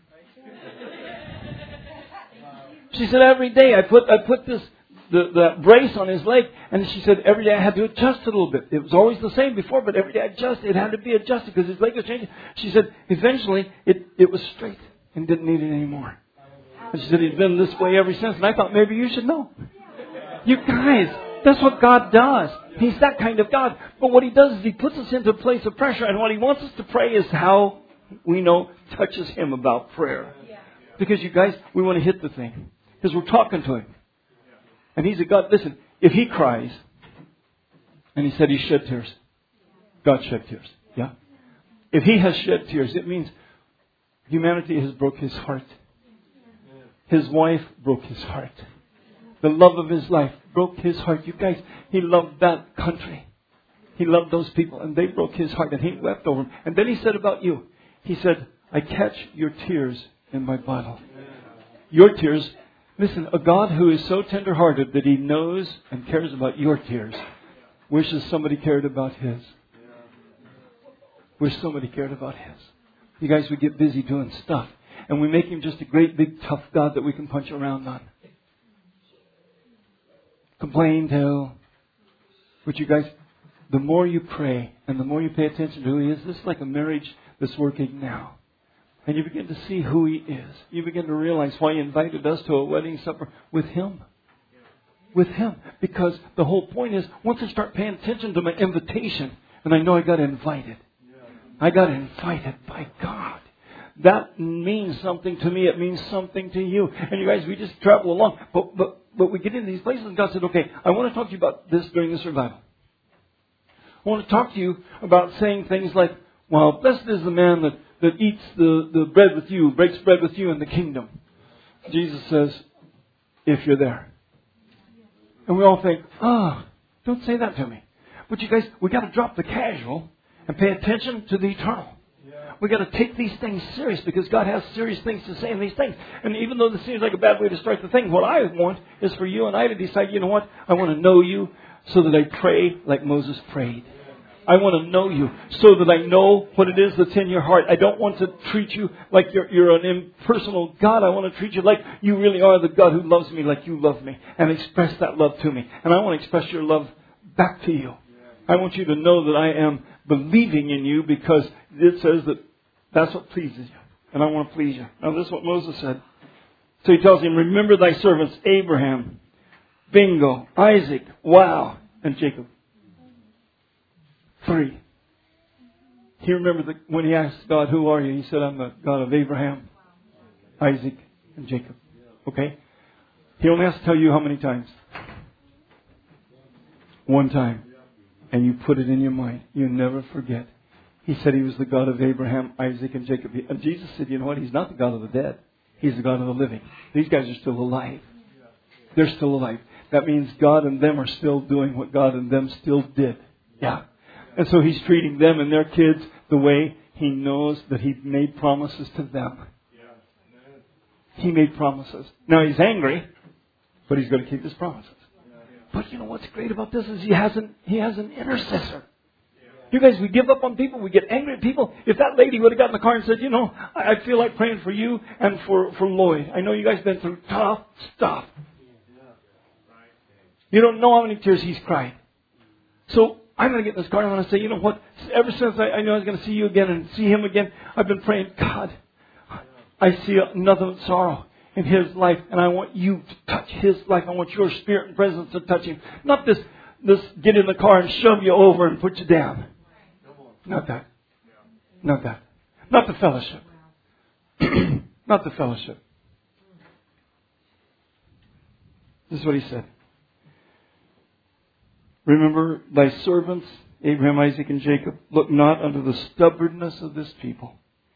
"Every day I put that brace on his leg." And she said, "Every day I had to adjust it a little bit. It was always the same before, but every day I adjusted. It had to be adjusted because his leg was changing." She said, "Eventually it was straight and didn't need it anymore." And she said, "He's been this way ever since." And I thought maybe you should know. You guys, that's what God does. He's that kind of God. But what He does is He puts us into a place of pressure. And what He wants us to pray is how we know touches Him about prayer. Because you guys, we want to hit the thing. Because we're talking to Him. And He's a God. Listen, if He cries, and He said He shed tears, God shed tears. Yeah? If He has shed tears, it means humanity has broke His heart. His wife broke His heart. The love of His life broke His heart. You guys, He loved that country. He loved those people, and they broke His heart, and He wept over them. And then He said about you, He said, I catch your tears in my bottle. Your tears. Listen, a God who is so tender-hearted that He knows and cares about your tears wishes somebody cared about His. Wish somebody cared about His. You guys, we get busy doing stuff. And we make Him just a great big tough God that we can punch around on. Complain, tell. But you guys, the more you pray and the more you pay attention to who He is, this is like a marriage that's working now. And you begin to see who He is. You begin to realize why He invited us to a wedding supper with Him. With Him. Because the whole point is, once I start paying attention to my invitation, and I know I got invited. I got invited by God. That means something to me. It means something to you. And you guys, we just travel along. But we get into these places and God said, okay, I want to talk to you about this during this revival. I want to talk to you about saying things like, well, blessed is the man that eats the bread with you, breaks bread with you in the kingdom. Jesus says, if you're there. And we all think, don't say that to me. But you guys, we got to drop the casual and pay attention to the eternal. We got to take these things serious because God has serious things to say in these things. And even though this seems like a bad way to start the thing, what I want is for you and I to decide, you know what? I want to know you so that I pray like Moses prayed. I want to know you so that I know what it is that's in your heart. I don't want to treat you like you're an impersonal God. I want to treat you like you really are the God who loves me like you love me and express that love to me. And I want to express your love back to you. I want you to know that I am believing in you because it says that that's what pleases you. And I want to please you. Now this is what Moses said. So he tells him, remember thy servants Abraham, bingo, Isaac, wow. and Jacob. 3. He remembered when he asked God, who are you? He said, I'm the God of Abraham, Isaac, and Jacob. Okay? He only has to tell you how many times? 1 time. And you put it in your mind. You never forget. He said he was the God of Abraham, Isaac, and Jacob. And Jesus said, you know what? He's not the God of the dead. He's the God of the living. These guys are still alive. They're still alive. That means God and them are still doing what God and them still did. Yeah. And so He's treating them and their kids the way He knows that He made promises to them. He made promises. Now He's angry, but He's going to keep His promises. But you know what's great about this is He has an intercessor. You guys, we give up on people. We get angry at people. If that lady would have got in the car and said, you know, I feel like praying for you and for Lloyd. I know you guys have been through tough stuff. You don't know how many tears he's cried. So I'm going to get in this car and I'm going to say, you know what? Ever since I knew I was going to see you again and see him again, I've been praying, God, I see nothing but sorrow in his life, and I want you to touch his life. I want your spirit and presence to touch him. Not this get in the car and shove you over and put you down. Not that. Not that. Not the fellowship. Not the fellowship. This is what he said. Remember thy servants, Abraham, Isaac, and Jacob. Look not unto the stubbornness of this people,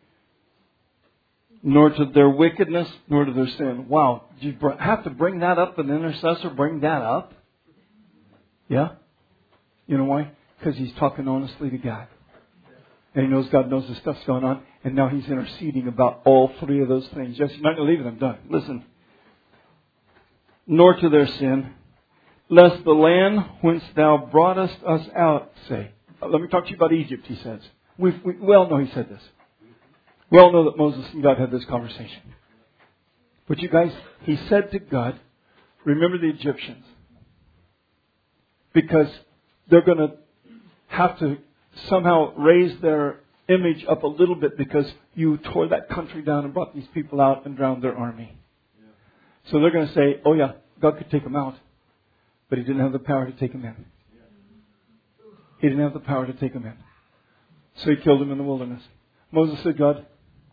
nor to their wickedness, nor to their sin. Wow. Do you have to bring that up? An intercessor bring that up? Yeah? You know why? Because he's talking honestly to God. And he knows God knows the stuff's going on. And now he's interceding about all 3 of those things. Yes, you're not going to leave it. I'm done. Listen. Nor to their sin, lest the land whence thou broughtest us out say. Let me talk to you about Egypt, he says. We all know he said this. We all know that Moses and God had this conversation. But you guys, he said to God, remember the Egyptians. Because they're going to have to somehow raise their image up a little bit because you tore that country down and brought these people out and drowned their army. So they're going to say, oh yeah, God could take them out. But He didn't have the power to take them in. He didn't have the power to take them in. So He killed them in the wilderness. Moses said, God,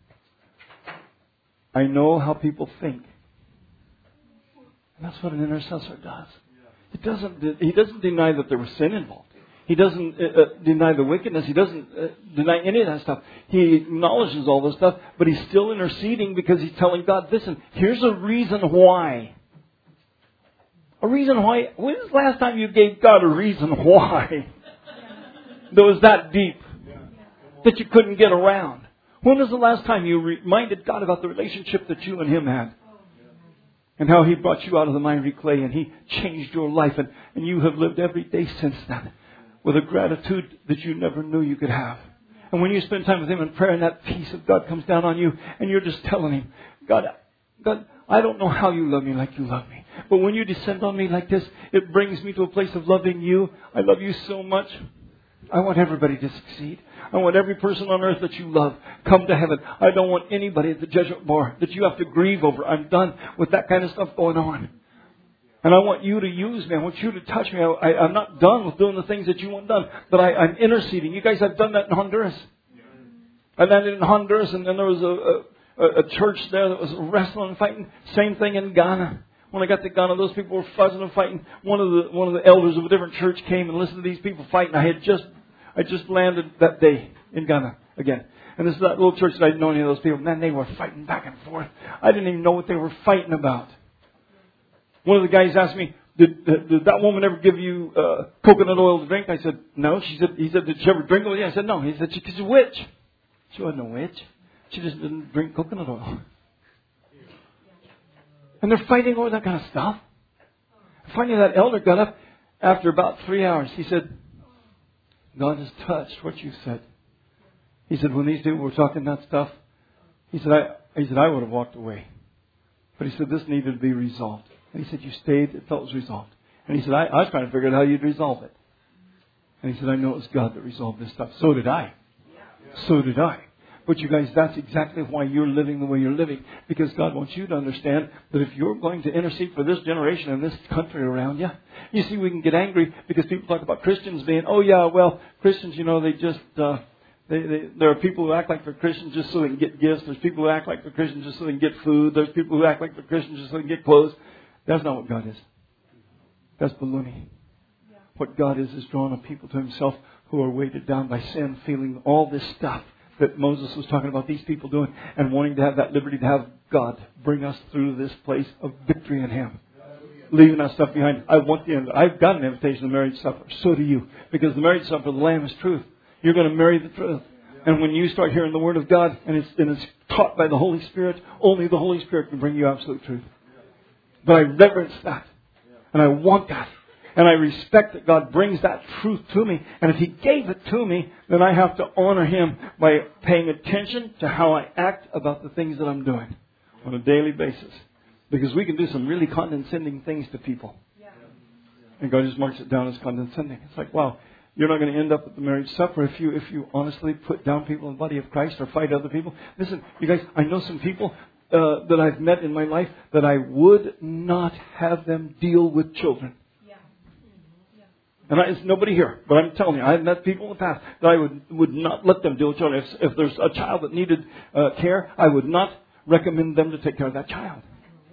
I know how people think. And that's what an intercessor does. He doesn't deny that there was sin involved. He doesn't deny the wickedness. He doesn't deny any of that stuff. He acknowledges all this stuff, but he's still interceding because he's telling God, listen, here's a reason why. A reason why. When was the last time you gave God a reason why that was that deep that you couldn't get around? When was the last time you reminded God about the relationship that you and Him had? And how He brought you out of the miry clay and He changed your life. And you have lived every day since then with a gratitude that you never knew you could have. And when you spend time with Him in prayer and that peace of God comes down on you and you're just telling Him, God, I don't know how you love me like you love me. But when you descend on me like this, it brings me to a place of loving you. I love you so much. I want everybody to succeed. I want every person on earth that you love come to heaven. I don't want anybody at the judgment bar that you have to grieve over. I'm done with that kind of stuff going on. And I want you to use me. I want you to touch me. I'm not done with doing the things that you want done. But I'm interceding. You guys have done that in Honduras. I landed in Honduras and then there was a church there that was wrestling and fighting. Same thing in Ghana. When I got to Ghana, those people were fussing and fighting. One of the elders of a different church came and listened to these people fighting. I just landed that day in Ghana again. And this is that little church that I didn't know any of those people. Man, they were fighting back and forth. I didn't even know what they were fighting about. One of the guys asked me, did that woman ever give you coconut oil to drink? I said, no. He said, did she ever drink it? I said, no. He said, she's a witch. She wasn't a witch. She just didn't drink coconut oil. And they're fighting over that kind of stuff. Finally, that elder got up after about 3 hours. He said, God has touched what you said. He said, when these people were talking that stuff, he said, I would have walked away. But he said, this needed to be resolved. And he said, you stayed until it was resolved. And he said, I was trying to figure out how you'd resolve it. And he said, I know it was God that resolved this stuff. So did I. So did I. But you guys, that's exactly why you're living the way you're living. Because God wants you to understand that if you're going to intercede for this generation and this country around you, you see, we can get angry because people talk about Christians being, oh yeah, well, Christians, they just, there are people who act like they're Christians just so they can get gifts. There's people who act like they're Christians just so they can get food. There's people who act like they're Christians just so they can get clothes. That's not what God is. That's baloney. What God is drawing a people to Himself who are weighted down by sin, feeling all this stuff that Moses was talking about these people doing, and wanting to have that liberty to have God bring us through this place of victory in Him. Leaving that stuff behind. I've got an invitation to the marriage supper. So do you. Because the marriage supper of the Lamb is truth. You're going to marry the truth. And when you start hearing the Word of God, and it's taught by the Holy Spirit, only the Holy Spirit can bring you absolute truth. But I reverence that. And I want that. And I respect that God brings that truth to me. And if He gave it to me, then I have to honor Him by paying attention to how I act about the things that I'm doing on a daily basis. Because we can do some really condescending things to people. And God just marks it down as condescending. It's like, wow, you're not going to end up at the marriage supper if you honestly put down people in the body of Christ or fight other people. Listen, you guys, I know some people that I've met in my life that I would not have them deal with children. And it's nobody here, but I'm telling you, I've met people in the past that I would not let them deal with children. If there's a child that needed care, I would not recommend them to take care of that child.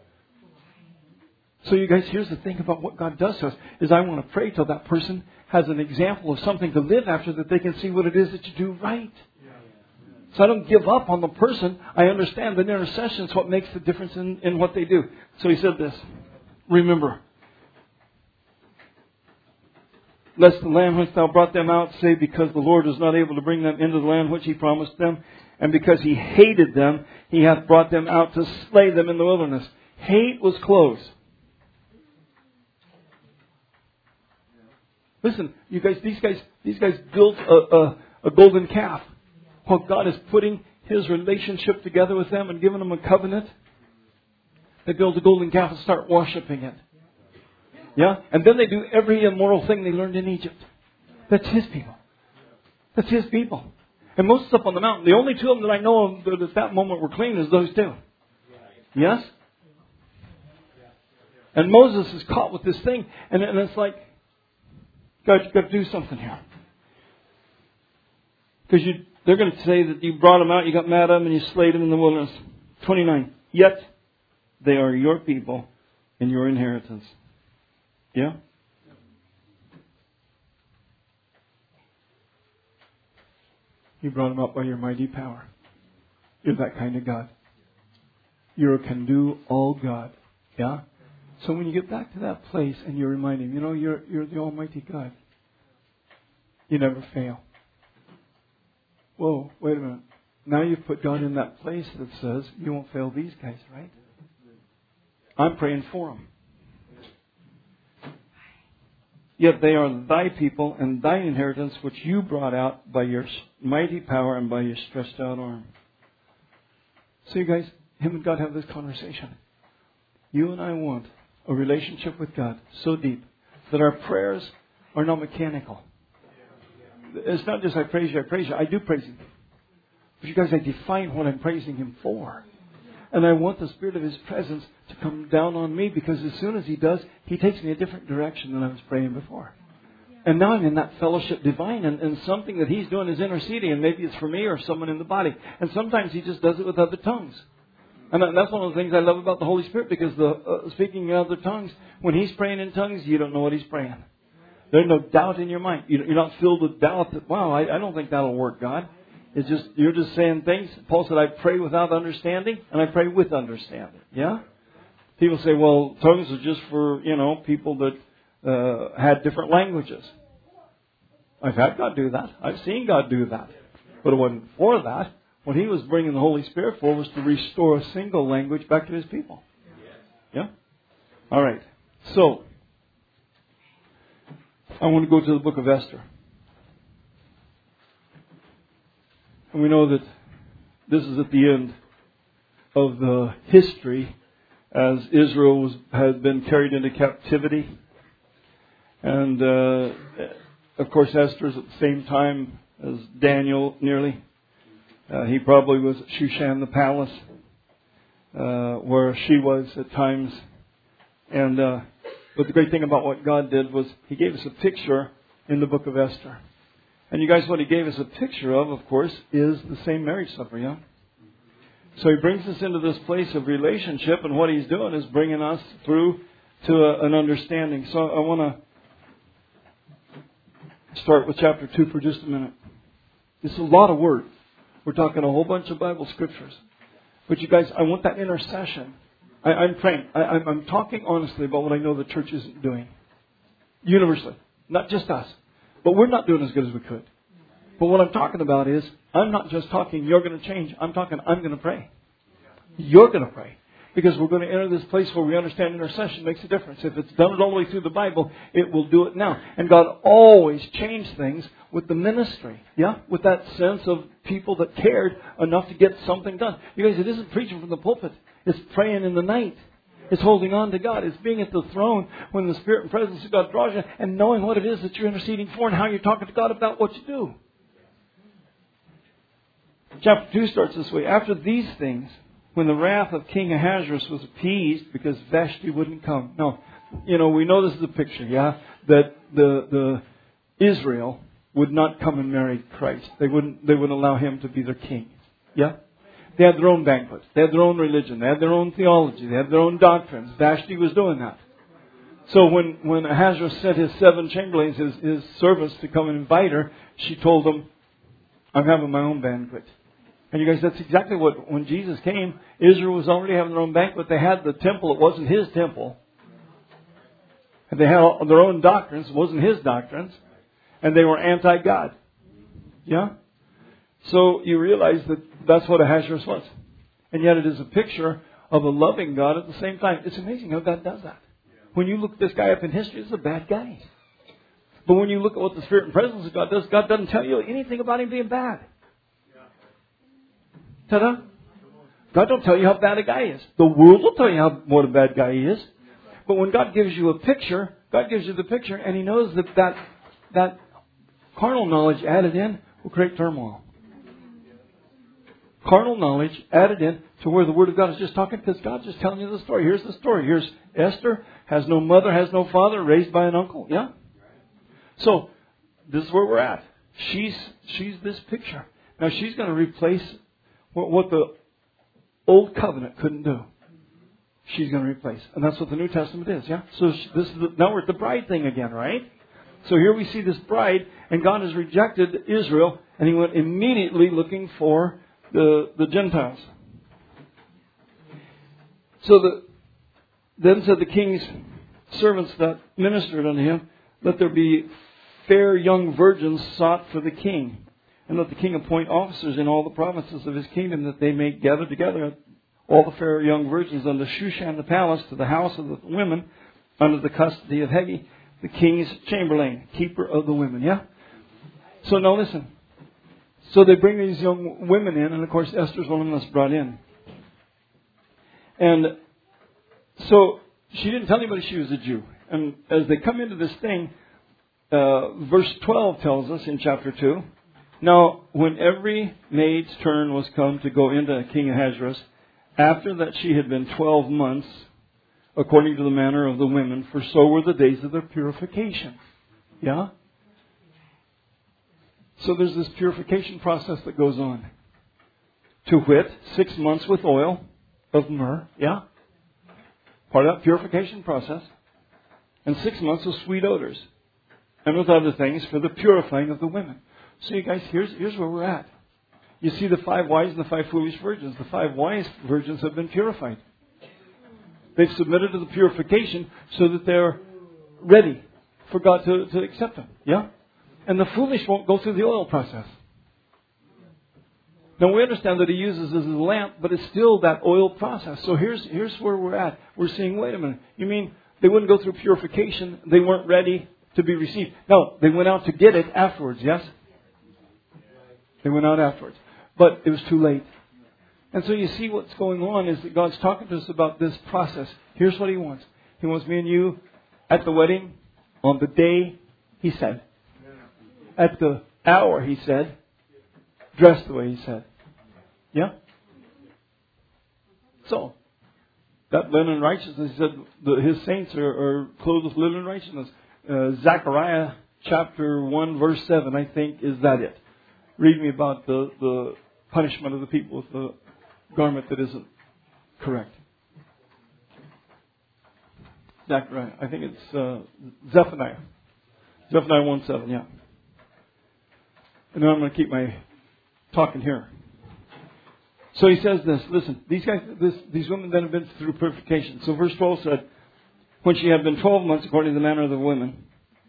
So you guys, here's the thing about what God does to us, is I want to pray till that person has an example of something to live after, that they can see what it is that you do right. So I don't give up on the person. I understand that intercession is what makes the difference in what they do. So He said this, remember, lest the land whence thou brought them out say, because the Lord was not able to bring them into the land which He promised them, and because He hated them, He hath brought them out to slay them in the wilderness. Hate was close. Listen, you guys, these guys built a golden calf. While God is putting His relationship together with them and giving them a covenant, they build a golden calf and start worshiping it. Yeah? And then they do every immoral thing they learned in Egypt. That's His people. That's His people. And most up on the mountain, the only two of them that I know of that at that moment were clean is those two. Yes? And Moses is caught with this thing. And it's like, God, you've got to do something here. Because they're going to say that you brought them out, you got mad at them, and you slayed them in the wilderness. 29. Yet they are your people and your inheritance. Yeah? You brought them up by your mighty power. You're that kind of God. You're a can-do-all God. Yeah? So when you get back to that place and you remind Him, you're the Almighty God. You never fail. Whoa, wait a minute. Now you've put God in that place that says, you won't fail these guys, right? I'm praying for them. Yet they are thy people and thine inheritance, which you brought out by your mighty power and by your stretched out arm. So you guys, Him and God have this conversation. You and I want a relationship with God so deep that our prayers are not mechanical. It's not just I praise you. I do praise Him. But you guys, I define what I'm praising Him for. And I want the Spirit of His presence to come down on me, because as soon as He does, He takes me a different direction than I was praying before. And now I'm in that fellowship divine, and something that He's doing is interceding, and maybe it's for me or someone in the body. And sometimes He just does it with other tongues. And that's one of the things I love about the Holy Spirit, because speaking in other tongues, when He's praying in tongues, you don't know what He's praying. There's no doubt in your mind. You're not filled with doubt that, wow, I don't think that'll work, God. It's just, you're just saying things. Paul said, I pray without understanding, and I pray with understanding. Yeah? People say, well, tongues are just for, people that had different languages. I've had God do that. I've seen God do that. But it wasn't for that. What He was bringing the Holy Spirit for was to restore a single language back to His people. Yeah? All right. So, I want to go to the book of Esther. And we know that this is at the end of the history as Israel had been carried into captivity. And, of course, Esther is at the same time as Daniel nearly. He probably was at Shushan the palace, where she was at times. And but the great thing about what God did was He gave us a picture in the book of Esther. And you guys, what He gave us a picture of course, is the same marriage supper, yeah? So He brings us into this place of relationship, and what He's doing is bringing us through to an understanding. So I want to start with chapter 2 for just a minute. It's a lot of words. We're talking a whole bunch of Bible scriptures. But you guys, I want that intercession. I'm praying. I'm talking honestly about what I know the church isn't doing. Universally. Not just us. But we're not doing as good as we could. But what I'm talking about is, I'm not just talking, you're going to change. I'm talking, I'm going to pray. You're going to pray. Because we're going to enter this place where we understand intercession makes a difference. If it's done it all the way through the Bible, it will do it now. And God always changed things with the ministry. Yeah? With that sense of people that cared enough to get something done. You guys, it isn't preaching from the pulpit. It's praying in the night. It's holding on to God. It's being at the throne when the Spirit and presence of God draws you, and knowing what it is that you're interceding for and how you're talking to God about what you do. Chapter 2 starts this way. After these things, when the wrath of King Ahasuerus was appeased because Vashti wouldn't come. Now, we know this is a picture, yeah? That the Israel would not come and marry Christ. They wouldn't allow Him to be their king. Yeah? They had their own banquets. They had their own religion. They had their own theology. They had their own doctrines. Vashti was doing that. So when Ahasuerus sent his 7 chamberlains, his servants, to come and invite her, she told them, I'm having my own banquet. And you guys, that's exactly what, when Jesus came, Israel was already having their own banquet. They had the temple. It wasn't His temple. And they had their own doctrines. It wasn't His doctrines. And they were anti-God. Yeah? So you realize that that's what Ahasuerus was. And yet it is a picture of a loving God at the same time. It's amazing how God does that. When you look this guy up in history, he's a bad guy. But when you look at what the Spirit and presence of God does, God doesn't tell you anything about Him being bad. Ta-da! God don't tell you how bad a guy is. The world will tell you what a bad guy he is. But when God gives you a picture, God gives you the picture, and He knows that carnal knowledge added in will create turmoil. Carnal knowledge added in to where the Word of God is just talking, because God's just telling you the story. Here's the story. Here's Esther, has no mother, has no father, raised by an uncle. Yeah? So, this is where we're at. She's this picture. Now, she's going to replace what the Old Covenant couldn't do. She's going to replace. And that's what the New Testament is, yeah? So now we're at the bride thing again, right? So here we see this bride, and God has rejected Israel, and He went immediately looking for the Gentiles. So then said the king's servants that ministered unto him, let there be fair young virgins sought for the king. And let the king appoint officers in all the provinces of his kingdom, that they may gather together all the fair young virgins unto Shushan the palace, to the house of the women, under the custody of Hegai, the king's chamberlain, keeper of the women. Yeah? So now listen. So they bring these young women in, and of course Esther's one of them that's brought in. And so she didn't tell anybody she was a Jew. And as they come into this thing, verse 12 tells us in chapter 2, now, when every maid's turn was come to go into King Ahasuerus, after that she had been 12 months, according to the manner of the women, for so were the days of their purification. Yeah? So there's this purification process that goes on. To wit, 6 months with oil of myrrh. Yeah? Part of that purification process. And 6 months of sweet odors. And with other things for the purifying of the women. So you guys, here's where we're at. You see the 5 wise and the 5 foolish virgins. The 5 wise virgins have been purified. They've submitted to the purification so that they're ready for God to accept them. Yeah? And the foolish won't go through the oil process. Now we understand that He uses as a lamp, but it's still that oil process. So here's where we're at. We're saying, wait a minute. You mean they wouldn't go through purification? They weren't ready to be received? No, they went out to get it afterwards, yes? They went out afterwards. But it was too late. And so you see what's going on is that God's talking to us about this process. Here's what He wants. He wants me and you at the wedding, on the day He said. At the hour He said. Dressed the way He said. Yeah? So, that linen righteousness, he said his saints are clothed with linen righteousness. Zechariah chapter 1 verse 7, I think, is that it. Read me about the punishment of the people with the garment that isn't correct. Zechariah, I think it's Zephaniah. Zephaniah 1:7, yeah. And then I'm going to keep my talking here. So he says this, listen, these women then have been through purification. So verse 12 said, when she had been 12 months, according to the manner of the women,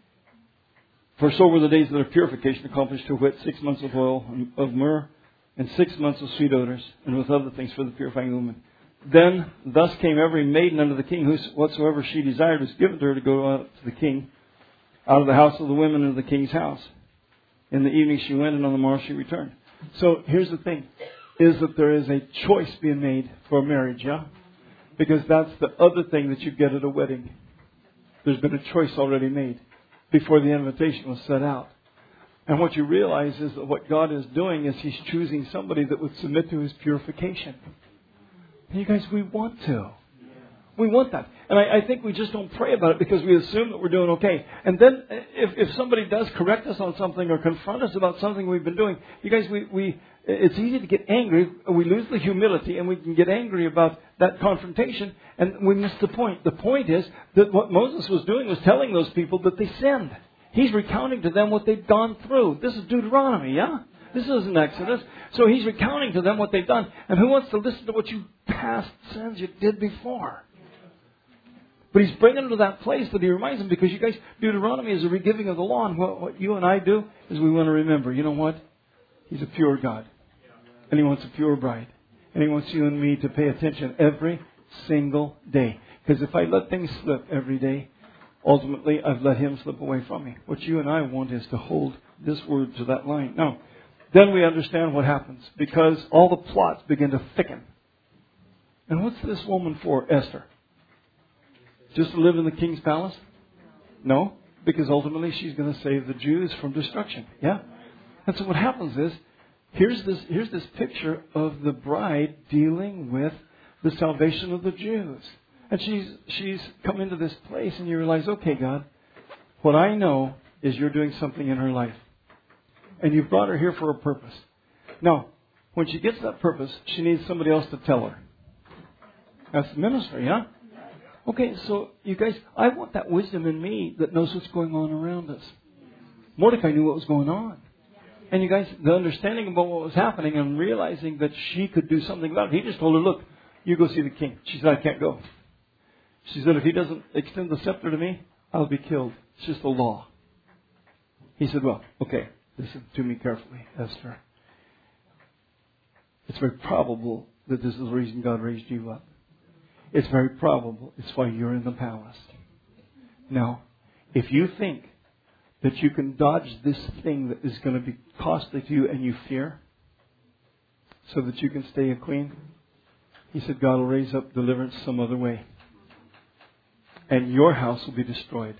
for so were the days of their purification accomplished, to wit, 6 months of oil of myrrh, and 6 months of sweet odors, and with other things for the purifying woman. Then thus came every maiden unto the king, whatsoever she desired was given to her to go out to the king, out of the house of the women into the king's house. In the evening she went, and on the morrow she returned. So here's the thing, is that there is a choice being made for marriage, yeah? Because that's the other thing that you get at a wedding. There's been a choice already made before the invitation was set out. And what you realize is that what God is doing is He's choosing somebody that would submit to His purification. And you guys, we want to. We want that. And I think we just don't pray about it because we assume that we're doing okay. And then if somebody does correct us on something or confront us about something we've been doing, you guys, it's easy to get angry. We lose the humility and we can get angry about that confrontation and we miss the point. The point is that what Moses was doing was telling those people that they sinned. He's recounting to them what they've gone through. This is Deuteronomy, yeah? This isn't Exodus. So he's recounting to them what they've done. And who wants to listen to what you past sins you did before? But he's bringing them to that place that he reminds them, because you guys, Deuteronomy is a regiving of the law. And what you and I do is we want to remember, you know what? He's a pure God. And He wants a pure bride. And He wants you and me to pay attention every single day. Because if I let things slip every day, ultimately I've let Him slip away from me. What you and I want is to hold this word to that line. Now, then we understand what happens. Because all the plots begin to thicken. And what's this woman for, Esther? Just to live in the king's palace? No, because ultimately she's going to save the Jews from destruction. Yeah? And so what happens is, here's this picture of the bride dealing with the salvation of the Jews. And she's come into this place and you realize, okay, God, what I know is you're doing something in her life. And you've brought her here for a purpose. Now, when she gets that purpose, she needs somebody else to tell her. That's the ministry, huh? Okay, so you guys, I want that wisdom in me that knows what's going on around us. Mordecai knew what was going on. And you guys, the understanding about what was happening and realizing that she could do something about it, he just told her, look, you go see the king. She said, I can't go. She said, if he doesn't extend the scepter to me, I'll be killed. It's just the law. He said, well, okay, listen to me carefully, Esther. It's very probable that this is the reason God raised you up. It's very probable it's why you're in the palace. Now, if you think that you can dodge this thing that is going to be costly to you and you fear, so that you can stay a queen, he said God will raise up deliverance some other way. And your house will be destroyed.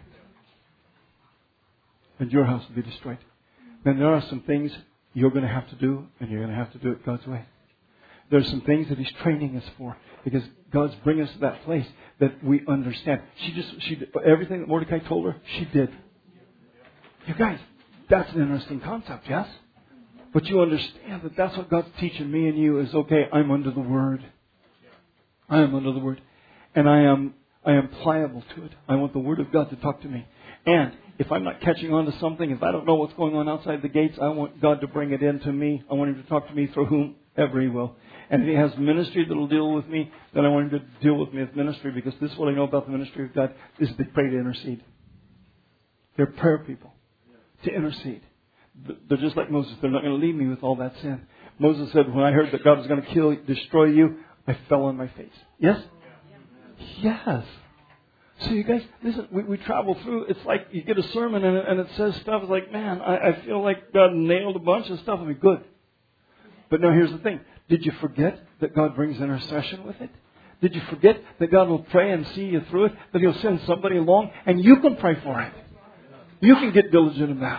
And your house will be destroyed. Then there are some things you're going to have to do, and you're going to have to do it God's way. There's some things that He's training us for, because God's bringing us to that place that we understand. She did everything that Mordecai told her, she did. You guys, that's an interesting concept, yes? But you understand that that's what God's teaching me and you is, okay, I'm under the Word. I am under the Word. And I am pliable to it. I want the Word of God to talk to me. And if I'm not catching on to something, if I don't know what's going on outside the gates, I want God to bring it in to me. I want Him to talk to me through whomever He will. And if He has ministry that will deal with me, then I want Him to deal with me with ministry, because this is what I know about the ministry of God, is they pray to intercede. They're prayer people to intercede. They're just like Moses. They're not going to leave me with all that sin. Moses said, when I heard that God was going to destroy you, I fell on my face. Yes? Yes. So you guys, listen, we travel through, it's like you get a sermon and it says stuff like, man, I feel like God nailed a bunch of stuff. It'll be good. But now here's the thing. Did you forget that God brings intercession with it? Did you forget that God will pray and see you through it? That He'll send somebody along and you can pray for it. You can get diligent about it.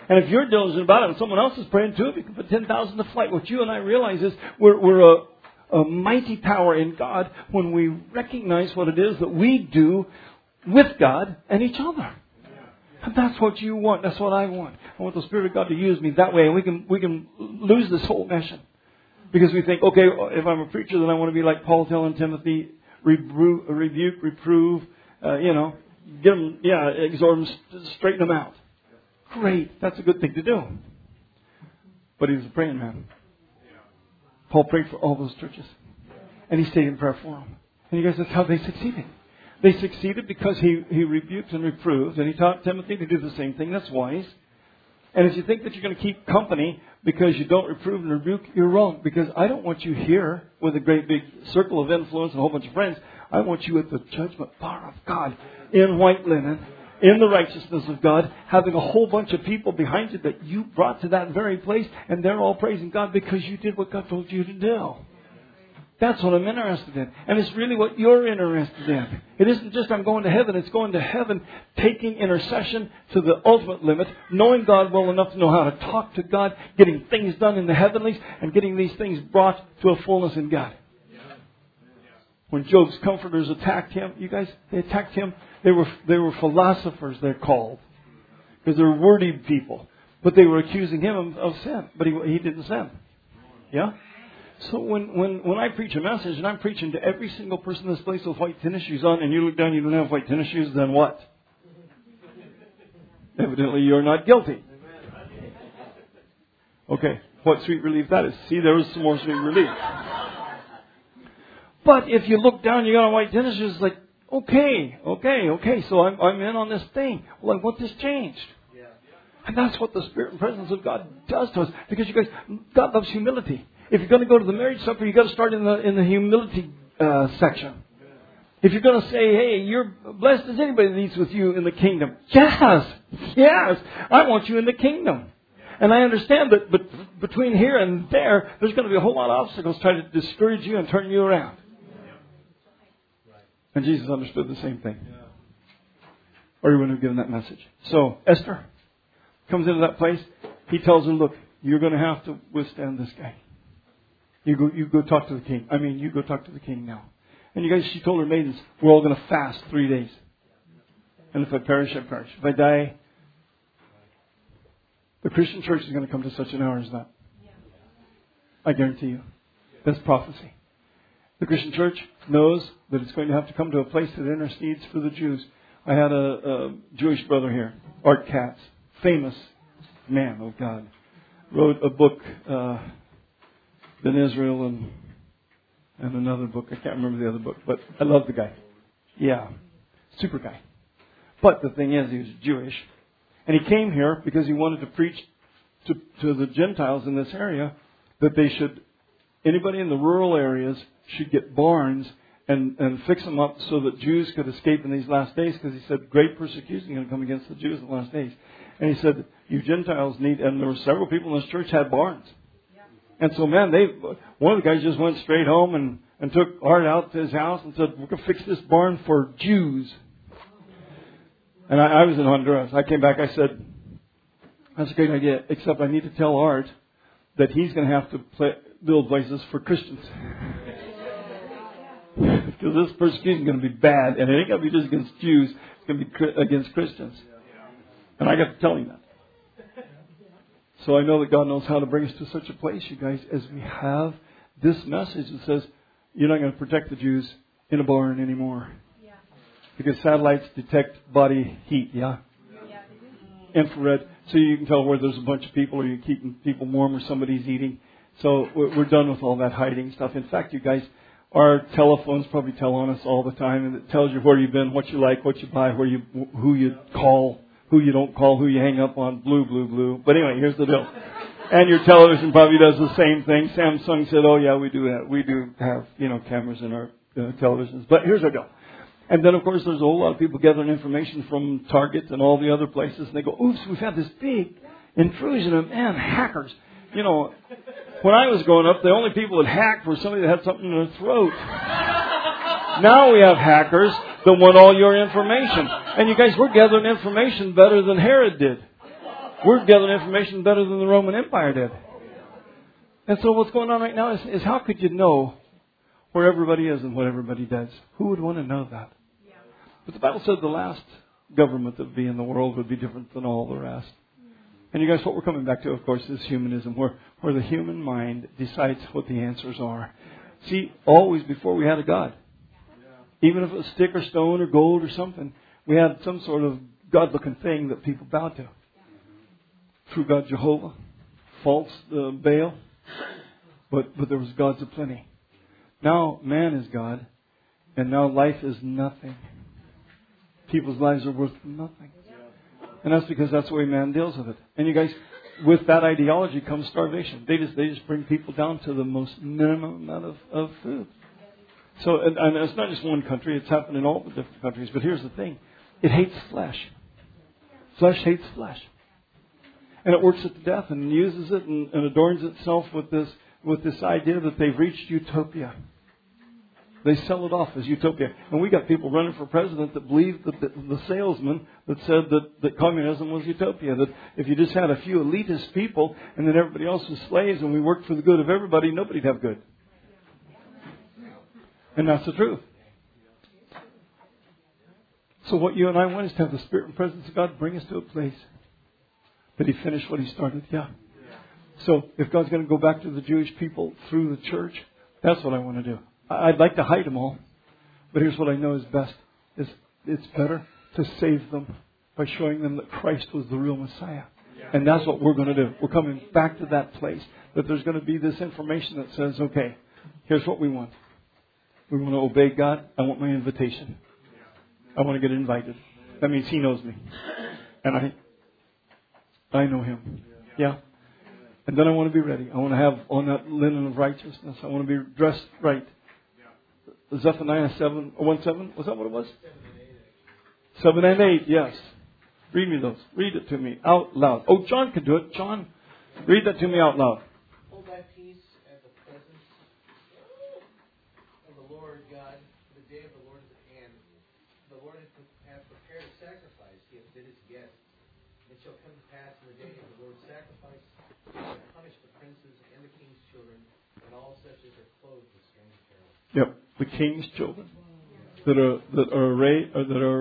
And if you're diligent about it and someone else is praying too, you can put 10,000 to flight. What you and I realize is we're a mighty power in God when we recognize what it is that we do with God and each other. And that's what you want. That's what I want. I want the Spirit of God to use me that way. And we can lose this whole mission. Because we think, okay, if I'm a preacher, then I want to be like Paul telling Timothy, rebuke, reprove, get them, exhort them, straighten them out. Great. That's a good thing to do. But he was a praying man. Paul prayed for all those churches. And he stayed in prayer for them. And you guys, that's how they succeeded. They succeeded because he rebuked and reproved. And he taught Timothy to do the same thing. That's wise. And if you think that you're going to keep company because you don't reprove and rebuke, you're wrong. Because I don't want you here with a great big circle of influence and a whole bunch of friends. I want you at the judgment bar of God in white linen, in the righteousness of God, having a whole bunch of people behind you that you brought to that very place, and they're all praising God because you did what God told you to do. That's what I'm interested in. And it's really what you're interested in. It isn't just I'm going to heaven. It's going to heaven, taking intercession to the ultimate limit, knowing God well enough to know how to talk to God, getting things done in the heavenlies, and getting these things brought to a fullness in God. When Job's comforters attacked him, you guys, they attacked him. They were philosophers, they're called. Because they're wordy people. But they were accusing him of sin. But he didn't sin. Yeah? So when I preach a message, and I'm preaching to every single person in this place with white tennis shoes on, and you look down, you don't have white tennis shoes, then what? Evidently you're not guilty. Okay, what sweet relief that is. See, there was some more sweet relief. But if you look down, you got on white tennis shoes, it's like, okay, so I'm in on this thing. Well, I want this changed. And that's what the Spirit and presence of God does to us. Because you guys, God loves humility. If you're going to go to the marriage supper, you've got to start in the humility section. If you're going to say, hey, you're blessed as anybody that eats with you in the kingdom. Yes, I want you in the kingdom. And I understand that but between here and there's going to be a whole lot of obstacles trying to discourage you and turn you around. And Jesus understood the same thing. Or he wouldn't have given that message. So Esther comes into that place. He tells her, look, you're going to have to withstand this guy. You go talk to the king. You go talk to the king now. And you guys, she told her maidens, we're all going to fast 3 days. And if I perish, I perish. If I die, the Christian church is going to come to such an hour as that. I guarantee you. That's prophecy. The Christian church knows that it's going to have to come to a place that intercedes for the Jews. I had a Jewish brother here, Art Katz, famous man of God, wrote a book, Ben Israel and another book. I can't remember the other book, but I love the guy. Yeah, super guy. But the thing is, he was Jewish. And he came here because he wanted to preach to the Gentiles in this area that they should, anybody in the rural areas should get barns and fix them up so that Jews could escape in these last days, because he said great persecution is going to come against the Jews in the last days. And he said, you Gentiles need, and there were several people in this church had barns. And so, man, one of the guys just went straight home and took Art out to his house and said, we're going to fix this barn for Jews. And I was in Honduras. I came back, I said, that's a great idea, except I need to tell Art that he's going to have to build places for Christians. Because this persecution is going to be bad, and it ain't going to be just against Jews, it's going to be against Christians. And I got to tell him that. So I know that God knows how to bring us to such a place, you guys, as we have this message that says, you're not going to protect the Jews in a barn anymore. Yeah. Because satellites detect body heat, yeah? Infrared. So you can tell where there's a bunch of people, or you're keeping people warm, or somebody's eating. So we're done with all that hiding stuff. In fact, you guys, our telephones probably tell on us all the time, and it tells you where you've been, what you like, what you buy, who you call, who you don't call, who you hang up on, blue. But anyway, here's the deal. And your television probably does the same thing. Samsung said, oh yeah, we do have cameras in our televisions. But here's our deal. And then, of course, there's a whole lot of people gathering information from Target and all the other places. And they go, oops, we've had this big intrusion of, hackers. When I was growing up, the only people that hacked were somebody that had something in their throat. Now we have hackers that want all your information. And you guys, we're gathering information better than Herod did. We're gathering information better than the Roman Empire did. And so what's going on right now is how could you know where everybody is and what everybody does? Who would want to know that? But the Bible said the last government that would be in the world would be different than all the rest. And you guys, what we're coming back to, of course, is humanism, where the human mind decides what the answers are. See, always before we had a God, even if it was stick or stone or gold or something, we had some sort of God-looking thing that people bowed to. True God, Jehovah, false Baal, but there was gods aplenty. Now man is God, and now life is nothing. People's lives are worth nothing. And that's because that's the way man deals with it. And you guys, with that ideology comes starvation. They just bring people down to the most minimum amount of food. So, and it's not just one country, it's happened in all the different countries. But here's the thing. It hates flesh. Flesh hates flesh. And it works it to death and uses it and adorns itself with this idea that they've reached utopia. They sell it off as utopia. And we got people running for president that believe that the salesman that said that communism was utopia. That if you just had a few elitist people and then everybody else was slaves and we worked for the good of everybody, nobody'd have good. And that's the truth. So what you and I want is to have the Spirit and presence of God bring us to a place that He finished what He started. Yeah. So if God's going to go back to the Jewish people through the church, that's what I want to do. I'd like to hide them all. But here's what I know is best. It's better to save them by showing them that Christ was the real Messiah. And that's what we're going to do. We're coming back to that place. That there's going to be this information that says, okay, here's what we want. We want to obey God. I want my invitation. I want to get invited. That means He knows me. And I know Him. Yeah. And then I want to be ready. I want to have on that linen of righteousness. I want to be dressed right. Zephaniah 1:7. Was that what it was? 7 and 8. Yes. Read me those. Read it to me out loud. Oh, John can do it. John, read that to me out loud. Hold thy peace at the presence of the Lord God. The day of the Lord is at hand. The Lord hath prepared a sacrifice. He hath bid his guest. It shall come to pass in the day of the Lord's sacrifice. He shall punish the princes and the king's children and all such as are clothed with strange apparel. Yep, the king's children that are arrayed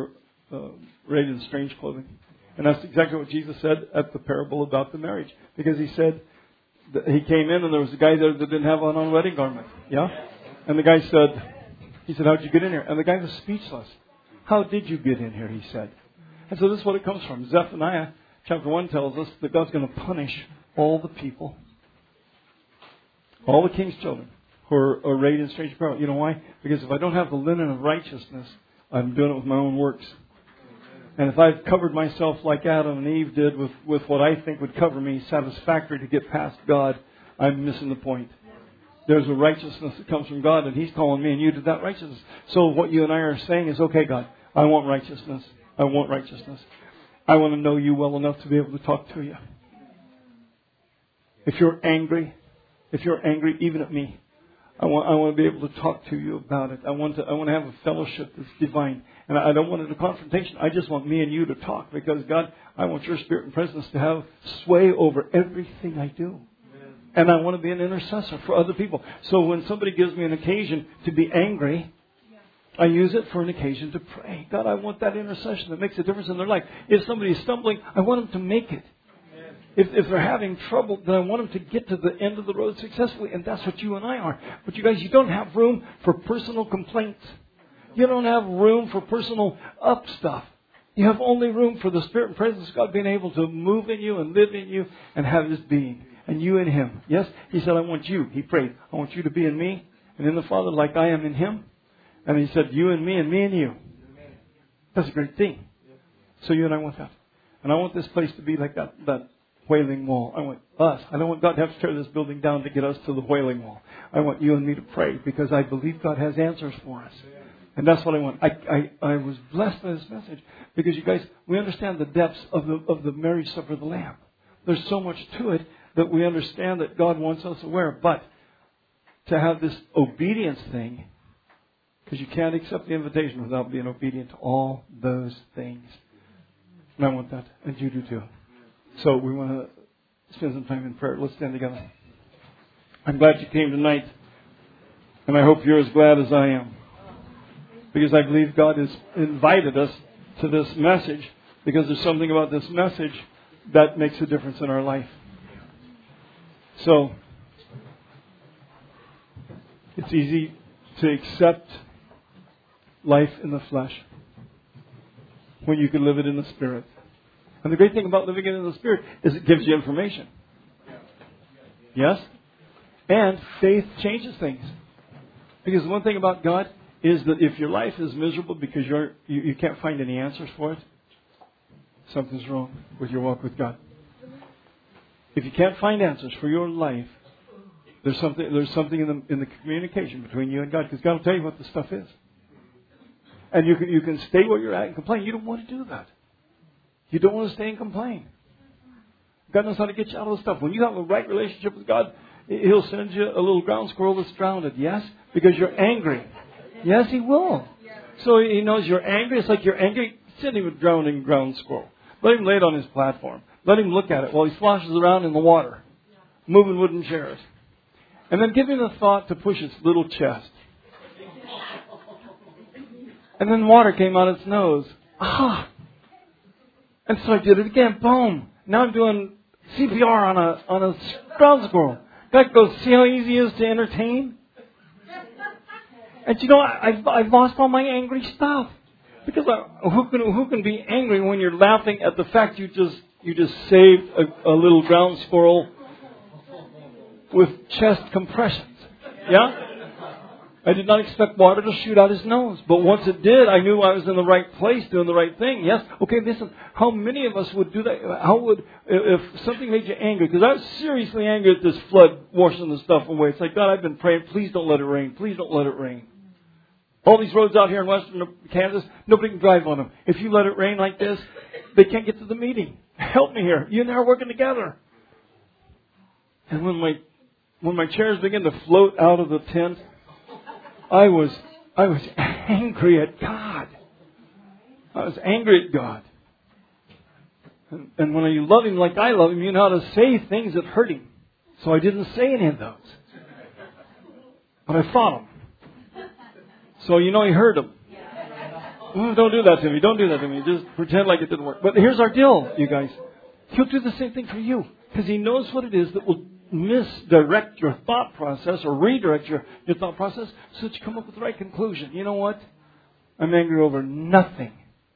in strange clothing, and that's exactly what Jesus said at the parable about the marriage. Because He said that He came in and there was a guy there that didn't have on a wedding garment. Yeah, and the guy said, he said, "How'd you get in here?" And the guy was speechless. "How did you get in here?" he said. And so this is what it comes from. Zephaniah chapter 1 tells us that God's going to punish all the people, all the king's children who are arrayed in strange apparel. You know why? Because if I don't have the linen of righteousness, I'm doing it with my own works. And if I've covered myself like Adam and Eve did with what I think would cover me satisfactory to get past God, I'm missing the point. There's a righteousness that comes from God, and He's calling me and you to that righteousness. So what you and I are saying is, okay, God, I want righteousness. I want righteousness. I want to know You well enough to be able to talk to You. If you're angry even at me, I want to be able to talk to You about it. I want to have a fellowship that's divine. And I don't want it a confrontation. I just want me and You to talk. Because God, I want Your Spirit and presence to have sway over everything I do. And I want to be an intercessor for other people. So when somebody gives me an occasion to be angry, I use it for an occasion to pray. God, I want that intercession that makes a difference in their life. If somebody is stumbling, I want them to make it. If they're having trouble, then I want them to get to the end of the road successfully. And that's what you and I are. But you guys, you don't have room for personal complaints. You don't have room for personal up stuff. You have only room for the Spirit and presence of God being able to move in you and live in you and have His being. And you in Him. Yes? He said, I want you. He prayed. I want you to be in me and in the Father like I am in Him. And He said, you and me and you. That's a great thing. So you and I want that. And I want this place to be like that Wailing Wall. I want us. I don't want God to have to tear this building down to get us to the Wailing Wall. I want you and me to pray because I believe God has answers for us. And that's what I want. I was blessed by this message because you guys, we understand the depths of the marriage supper of the Lamb. There's so much to it that we understand that God wants us aware. But to have this obedience thing, because you can't accept the invitation without being obedient to all those things. And I want that. And you do too. So we want to spend some time in prayer. Let's stand together. I'm glad you came tonight. And I hope you're as glad as I am. Because I believe God has invited us to this message. Because there's something about this message that makes a difference in our life. So, it's easy to accept life in the flesh when you can live it in the Spirit. And the great thing about living it in the Spirit is it gives you information. Yes? And faith changes things. Because the one thing about God is that if your life is miserable because you can't find any answers for it, something's wrong with your walk with God. If you can't find answers for your life, there's something in the communication between you and God. Because God will tell you what the stuff is. And you can stay where you're at and complain. You don't want to do that. You don't want to stay and complain. God knows how to get you out of the stuff. When you have a right relationship with God, He'll send you a little ground squirrel that's drowned. Yes? Because you're angry. Yes, He will. So He knows you're angry. It's like you're angry. Send Him a drowning ground squirrel. Let Him lay it on His platform. Let Him look at it while He sloshes around in the water, moving wooden chairs. And then give Him a thought to push its little chest. And then water came out its nose. Ah! And so I did it again. Boom! Now I'm doing CPR on a ground squirrel. God goes, see how easy it is to entertain? And you know, I've lost all my angry stuff. Because who can be angry when you're laughing at the fact you just saved a little ground squirrel with chest compressions? Yeah? I did not expect water to shoot out his nose. But once it did, I knew I was in the right place, doing the right thing. Yes? Okay, listen. How many of us would do that? If something made you angry? Because I was seriously angry at this flood washing the stuff away. It's like, God, I've been praying, please don't let it rain. Please don't let it rain. All these roads out here in western Kansas, nobody can drive on them. If you let it rain like this, they can't get to the meeting. Help me here. You and I are working together. And when my chairs began to float out of the tent, I was angry at God. I was angry at God. And when you love Him like I love Him, you know how to say things that hurt Him. So I didn't say any of those. But I fought Him. So you know He heard them. Oh, don't do that to me. Don't do that to me. Just pretend like it didn't work. But here's our deal, you guys. He'll do the same thing for you. Because He knows what it is that will misdirect your thought process or redirect your thought process so that you come up with the right conclusion. You know what? I'm angry over nothing.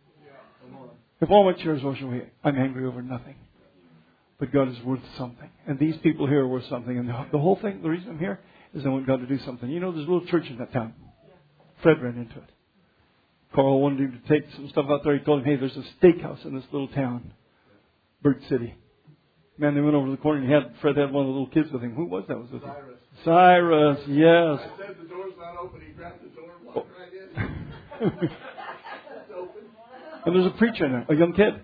If all my chairs wash away, I'm angry over nothing. But God is worth something. And these people here are worth something. And the whole thing, the reason I'm here is I want God to do something. You know, there's a little church in that town. Fred ran into it. Carl wanted him to take some stuff out there. He told him, hey, there's a steakhouse in this little town, Bird City. Man, they went over to the corner and Fred had one of the little kids with him. Who was that? Was it Cyrus, yes. I said the door's not open. He grabbed the door and walked right in. It's open. And there's a preacher in there, a young kid.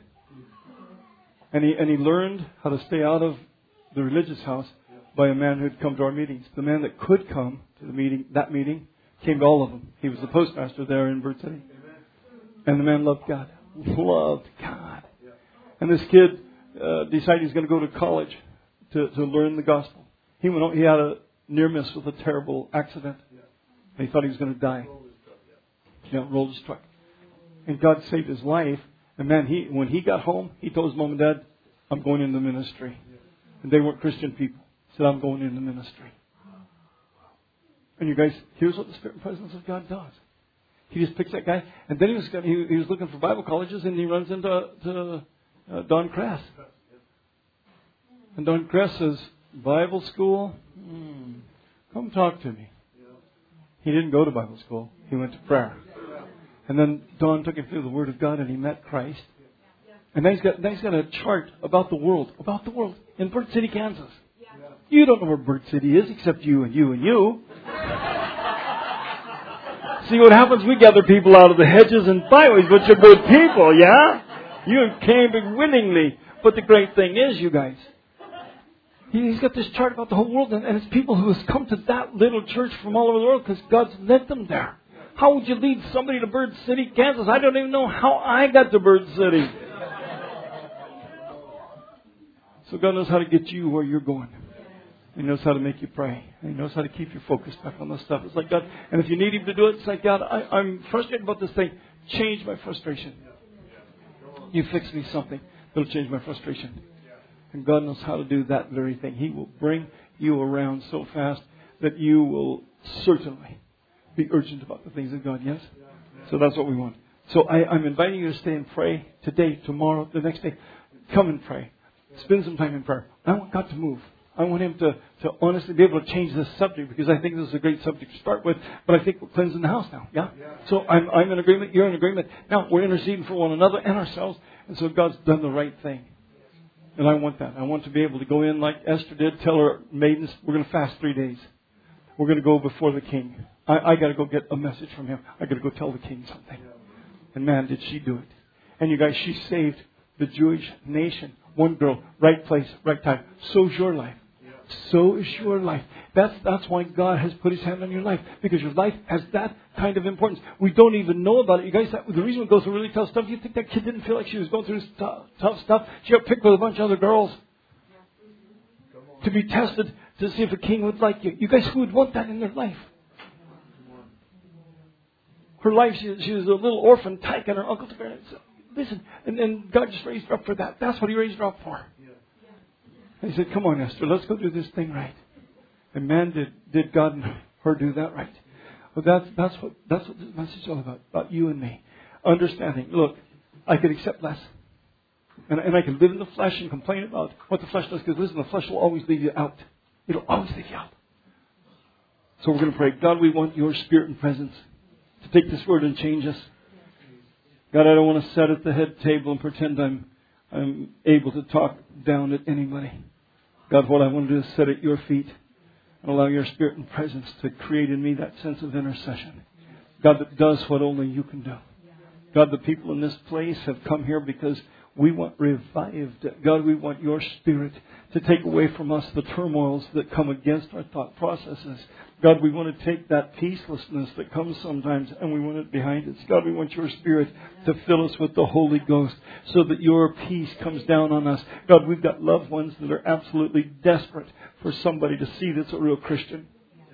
And he learned how to stay out of the religious house by a man who had come to our meetings. The man that could come to that meeting, came to all of them. He was the postmaster there in Bird City. And the man loved God. Loved God. And this kid decided he's going to go to college to learn the gospel. He had a near miss with a terrible accident. And he thought he was going to die. Rolled his truck. And God saved his life. And man, when he got home, he told his mom and dad, I'm going into ministry. And they weren't Christian people. He said, I'm going into ministry. And you guys, here's what the Spirit and presence of God does. He just picks that guy. And then he was looking for Bible colleges, and he runs into Don Kress. And Don Kress says, Bible school? Come talk to me. He didn't go to Bible school. He went to prayer. And then Don took him through the Word of God, and he met Christ. And then he's got a chart about the world, in Bird City, Kansas. You don't know where Bird City is, except you and you and you. See what happens? We gather people out of the hedges and byways, but you're good people, yeah? You came willingly. But the great thing is, you guys, he's got this chart about the whole world, and it's people who have come to that little church from all over the world because God's led them there. How would you lead somebody to Bird City, Kansas? I don't even know how I got to Bird City. So God knows how to get you where you're going. He knows how to make you pray. He knows how to keep your focus back on this stuff. It's like, God, and if you need Him to do it, it's like, God, I'm frustrated about this thing. Change my frustration. You fix me something that'll change my frustration. And God knows how to do that very thing. He will bring you around so fast that you will certainly be urgent about the things of God. Yes? So that's what we want. So I'm inviting you to stay and pray today, tomorrow, the next day. Come and pray. Spend some time in prayer. I want God to move. I want Him to honestly be able to change this subject, because I think this is a great subject to start with. But I think we're cleansing the house now. Yeah? So I'm in agreement. You're in agreement. Now we're interceding for one another and ourselves. And so God's done the right thing. And I want that. I want to be able to go in like Esther did, tell her maidens, we're going to fast 3 days. We're going to go before the king. I got to go get a message from him. I got to go tell the king something. And man, did she do it. And you guys, she saved the Jewish nation. One girl, right place, right time. So's your life. So is your life. That's why God has put His hand on your life. Because your life has that kind of importance. We don't even know about it. You guys, the reason we go through really tough stuff, you think that kid didn't feel like she was going through this tough stuff? She got picked with a bunch of other girls to be tested to see if a king would like you. You guys, who would want that in their life? Her life, she was a little orphan tyke, and her uncle took her and said, listen, and God just raised her up for that. That's what He raised her up for. And He said, come on, Esther, let's go do this thing right. And man, did God and her do that right. Well, that's what this message is all about you and me. Understanding, look, I could accept less. And I can live in the flesh and complain about what the flesh does, because listen, the flesh will always leave you out. It'll always leave you out. So we're going to pray, God, we want Your Spirit and presence to take this word and change us. God, I don't want to sit at the head table and pretend I'm able to talk down at anybody. God, what I want to do is sit at Your feet and allow Your Spirit and presence to create in me that sense of intercession. God, that does what only You can do. God, the people in this place have come here because we want revived. God, we want Your Spirit to take away from us the turmoils that come against our thought processes. God, we want to take that peacelessness that comes sometimes and we want it behind us. God, we want Your Spirit to fill us with the Holy Ghost so that Your peace comes down on us. God, we've got loved ones that are absolutely desperate for somebody to see that's a real Christian.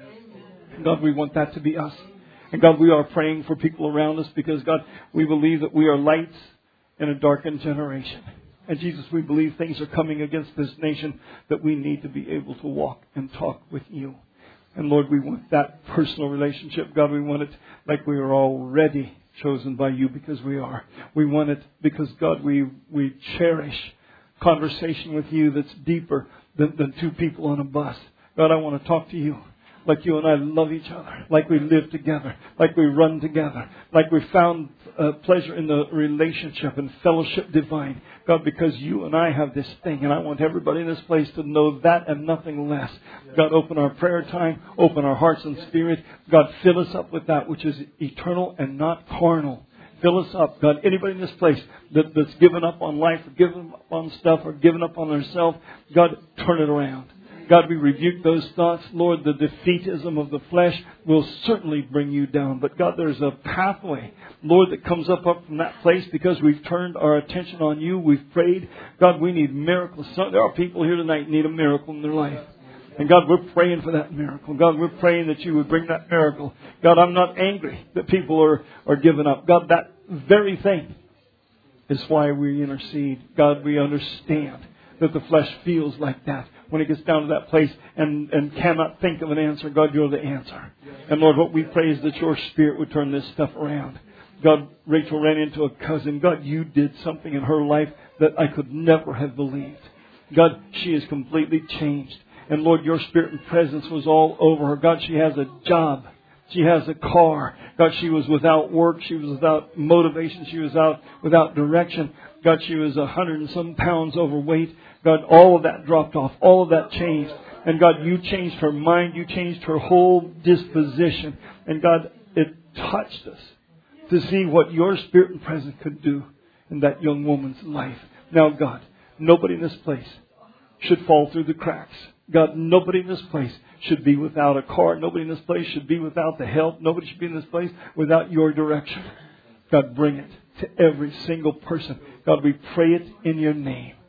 God, we want that to be us. And God, we are praying for people around us because, God, we believe that we are lights in a darkened generation. And Jesus, we believe things are coming against this nation that we need to be able to walk and talk with You. And Lord, we want that personal relationship. God, we want it like we are already chosen by You, because we are. We want it because, God, we cherish conversation with You that's deeper than two people on a bus. God, I want to talk to You like You and I love each other, like we live together, like we run together, like we found pleasure in the relationship and fellowship divine. God, because You and I have this thing, and I want everybody in this place to know that and nothing less. God, open our prayer time, open our hearts and spirit. God, fill us up with that which is eternal and not carnal. Fill us up, God. Anybody in this place that's given up on life, or given up on stuff, or given up on themselves, God, turn it around. God, we rebuke those thoughts. Lord, the defeatism of the flesh will certainly bring You down. But God, there's a pathway, Lord, that comes up from that place because we've turned our attention on You. We've prayed. God, we need miracles. So there are people here tonight who need a miracle in their life. And God, we're praying for that miracle. God, we're praying that You would bring that miracle. God, I'm not angry that people are giving up. God, that very thing is why we intercede. God, we understand that the flesh feels like that when it gets down to that place and cannot think of an answer. God, You're the answer. And Lord, what we pray is that Your Spirit would turn this stuff around. God, Rachel ran into a cousin. God, You did something in her life that I could never have believed. God, she is completely changed. And Lord, Your Spirit and presence was all over her. God, she has a job. She has a car. God, she was without work. She was without motivation. She was without direction. God, she was 100 and some pounds overweight. God, all of that dropped off. All of that changed. And God, You changed her mind. You changed her whole disposition. And God, it touched us to see what Your Spirit and presence could do in that young woman's life. Now, God, nobody in this place should fall through the cracks. God, nobody in this place should be without a car. Nobody in this place should be without the help. Nobody should be in this place without Your direction. God, bring it to every single person. God, we pray it in Your name.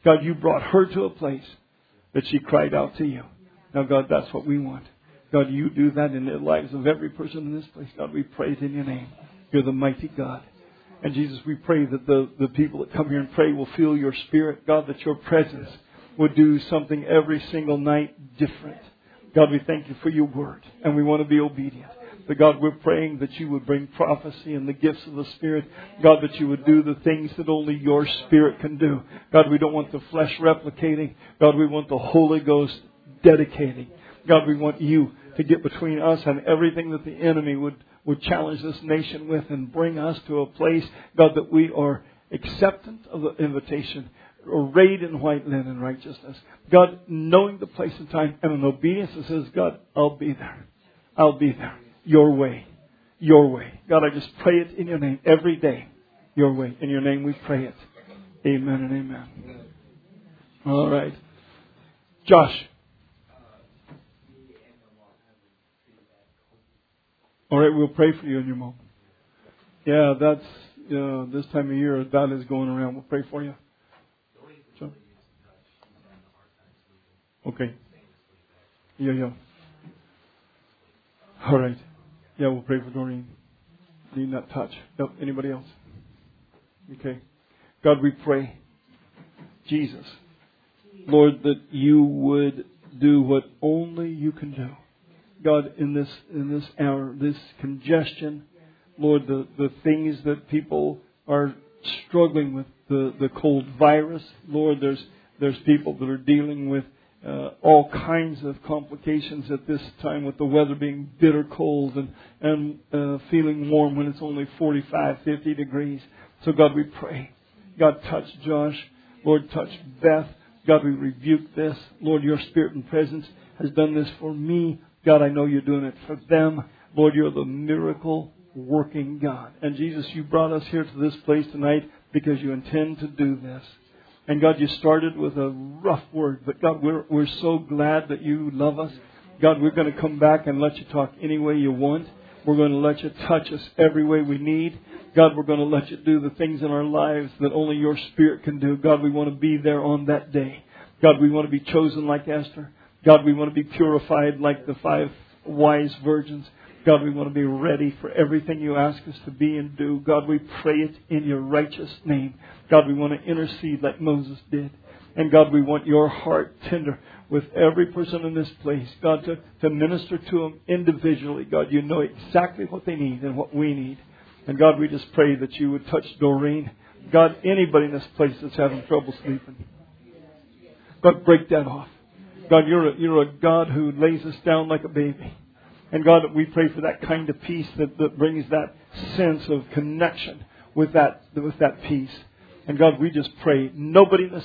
God, you brought her to a place that she cried out to you. Now, God, that's what we want. God, you do that in the lives of every person in this place. God, we pray it in your name. You're the mighty God. And Jesus, we pray that the people that come here and pray will feel your Spirit. God, that your presence would do something every single night different. God, we thank you for your word, and we want to be obedient. But God, we're praying that you would bring prophecy and the gifts of the Spirit. God, that you would do the things that only your Spirit can do. God, we don't want the flesh replicating. God, we want the Holy Ghost dedicating. God, we want you to get between us and everything that the enemy would challenge this nation with, and bring us to a place, God, that we are acceptant of the invitation, arrayed in white linen righteousness. God, knowing the place and time, and an obedience that says, God, I'll be there. I'll be there. Your way. Your way. God, I just pray it in your name every day. Your way. In your name we pray it. Amen and amen. All right. Josh. All right, we'll pray for you and your mom. Yeah, that's this time of year that is going around. We'll pray for you. Sure. Okay. Yeah. All right. Yeah, we'll pray for Doreen. Need that touch. Yep. Anybody else? Okay. God, we pray, Jesus, Lord, that you would do what only you can do. God, in this hour, this congestion, Lord, the things that people are struggling with, the cold virus, Lord, there's people that are dealing with all kinds of complications at this time, with the weather being bitter cold and feeling warm when it's only 45, 50 degrees. So God, we pray. God, touch Josh. Lord, touch Beth. God, we rebuke this. Lord, your Spirit and presence has done this for me. God, I know you're doing it for them. Lord, you're the miracle working God. And Jesus, you brought us here to this place tonight because you intend to do this. And God, you started with a rough word, but God, we're so glad that you love us. God, we're going to come back and let you talk any way you want. We're going to let you touch us every way we need. God, we're going to let you do the things in our lives that only your Spirit can do. God, we want to be there on that day. God, we want to be chosen like Esther. God, we want to be purified like the 5 wise virgins. God, we want to be ready for everything you ask us to be and do. God, we pray it in your righteous name. God, we want to intercede like Moses did. And God, we want your heart tender with every person in this place. God, to minister to them individually. God, you know exactly what they need and what we need. And God, we just pray that you would touch Doreen. God, anybody in this place that's having trouble sleeping. God, break that off. God, you're a God who lays us down like a baby. And God, we pray for that kind of peace that brings that sense of connection with that peace. And God, we just pray, nobody in this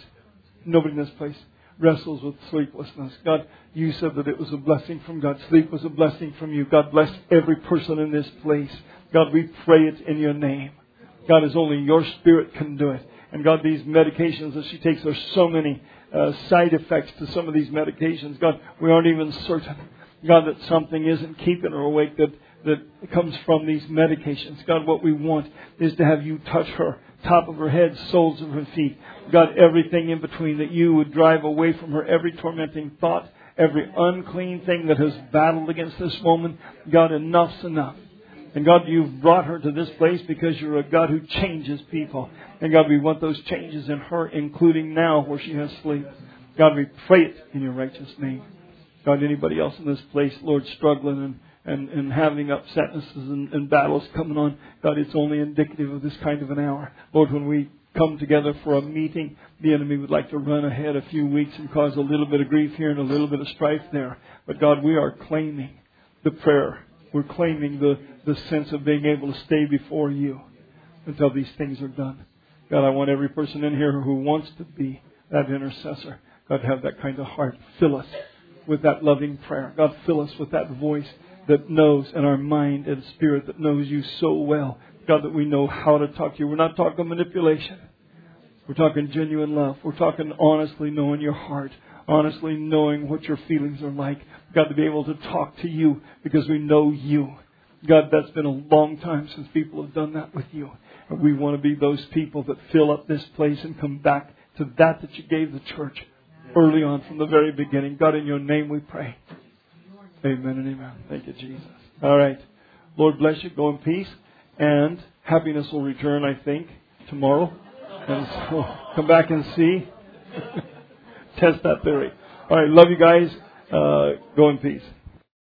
place wrestles with sleeplessness. God, you said that it was a blessing from God. Sleep was a blessing from you. God, bless every person in this place. God, we pray it in your name. God, as only your Spirit can do it. And God, these medications that she takes, there's so many side effects to some of these medications. God, we aren't even certain, God, that something isn't keeping her awake that comes from these medications. God, what we want is to have you touch her, top of her head, soles of her feet. God, everything in between, that you would drive away from her every tormenting thought, every unclean thing that has battled against this woman. God, enough's enough. And God, you've brought her to this place because you're a God who changes people. And God, we want those changes in her, including now where she has sleep. God, we pray it in your righteous name. God, anybody else in this place, Lord, struggling and having upsetnesses and battles coming on, God, it's only indicative of this kind of an hour. Lord, when we come together for a meeting, the enemy would like to run ahead a few weeks and cause a little bit of grief here and a little bit of strife there. But God, we are claiming the prayer. We're claiming the sense of being able to stay before you until these things are done. God, I want every person in here who wants to be that intercessor, God, to have that kind of heart. Fill us with that loving prayer. God, fill us with that voice that knows, and our mind and spirit that knows you so well. God, that we know how to talk to you. We're not talking manipulation. We're talking genuine love. We're talking honestly knowing your heart. Honestly knowing what your feelings are like. God, to be able to talk to you because we know you. God, that's been a long time since people have done that with you. And we want to be those people that fill up this place and come back to that you gave the church early on from the very beginning. God, in your name we pray. Amen and amen. Thank you, Jesus. All right. Lord bless you. Go in peace. And happiness will return, I think, tomorrow. And so come back and see. Test that theory. All right. Love you guys. Go in peace.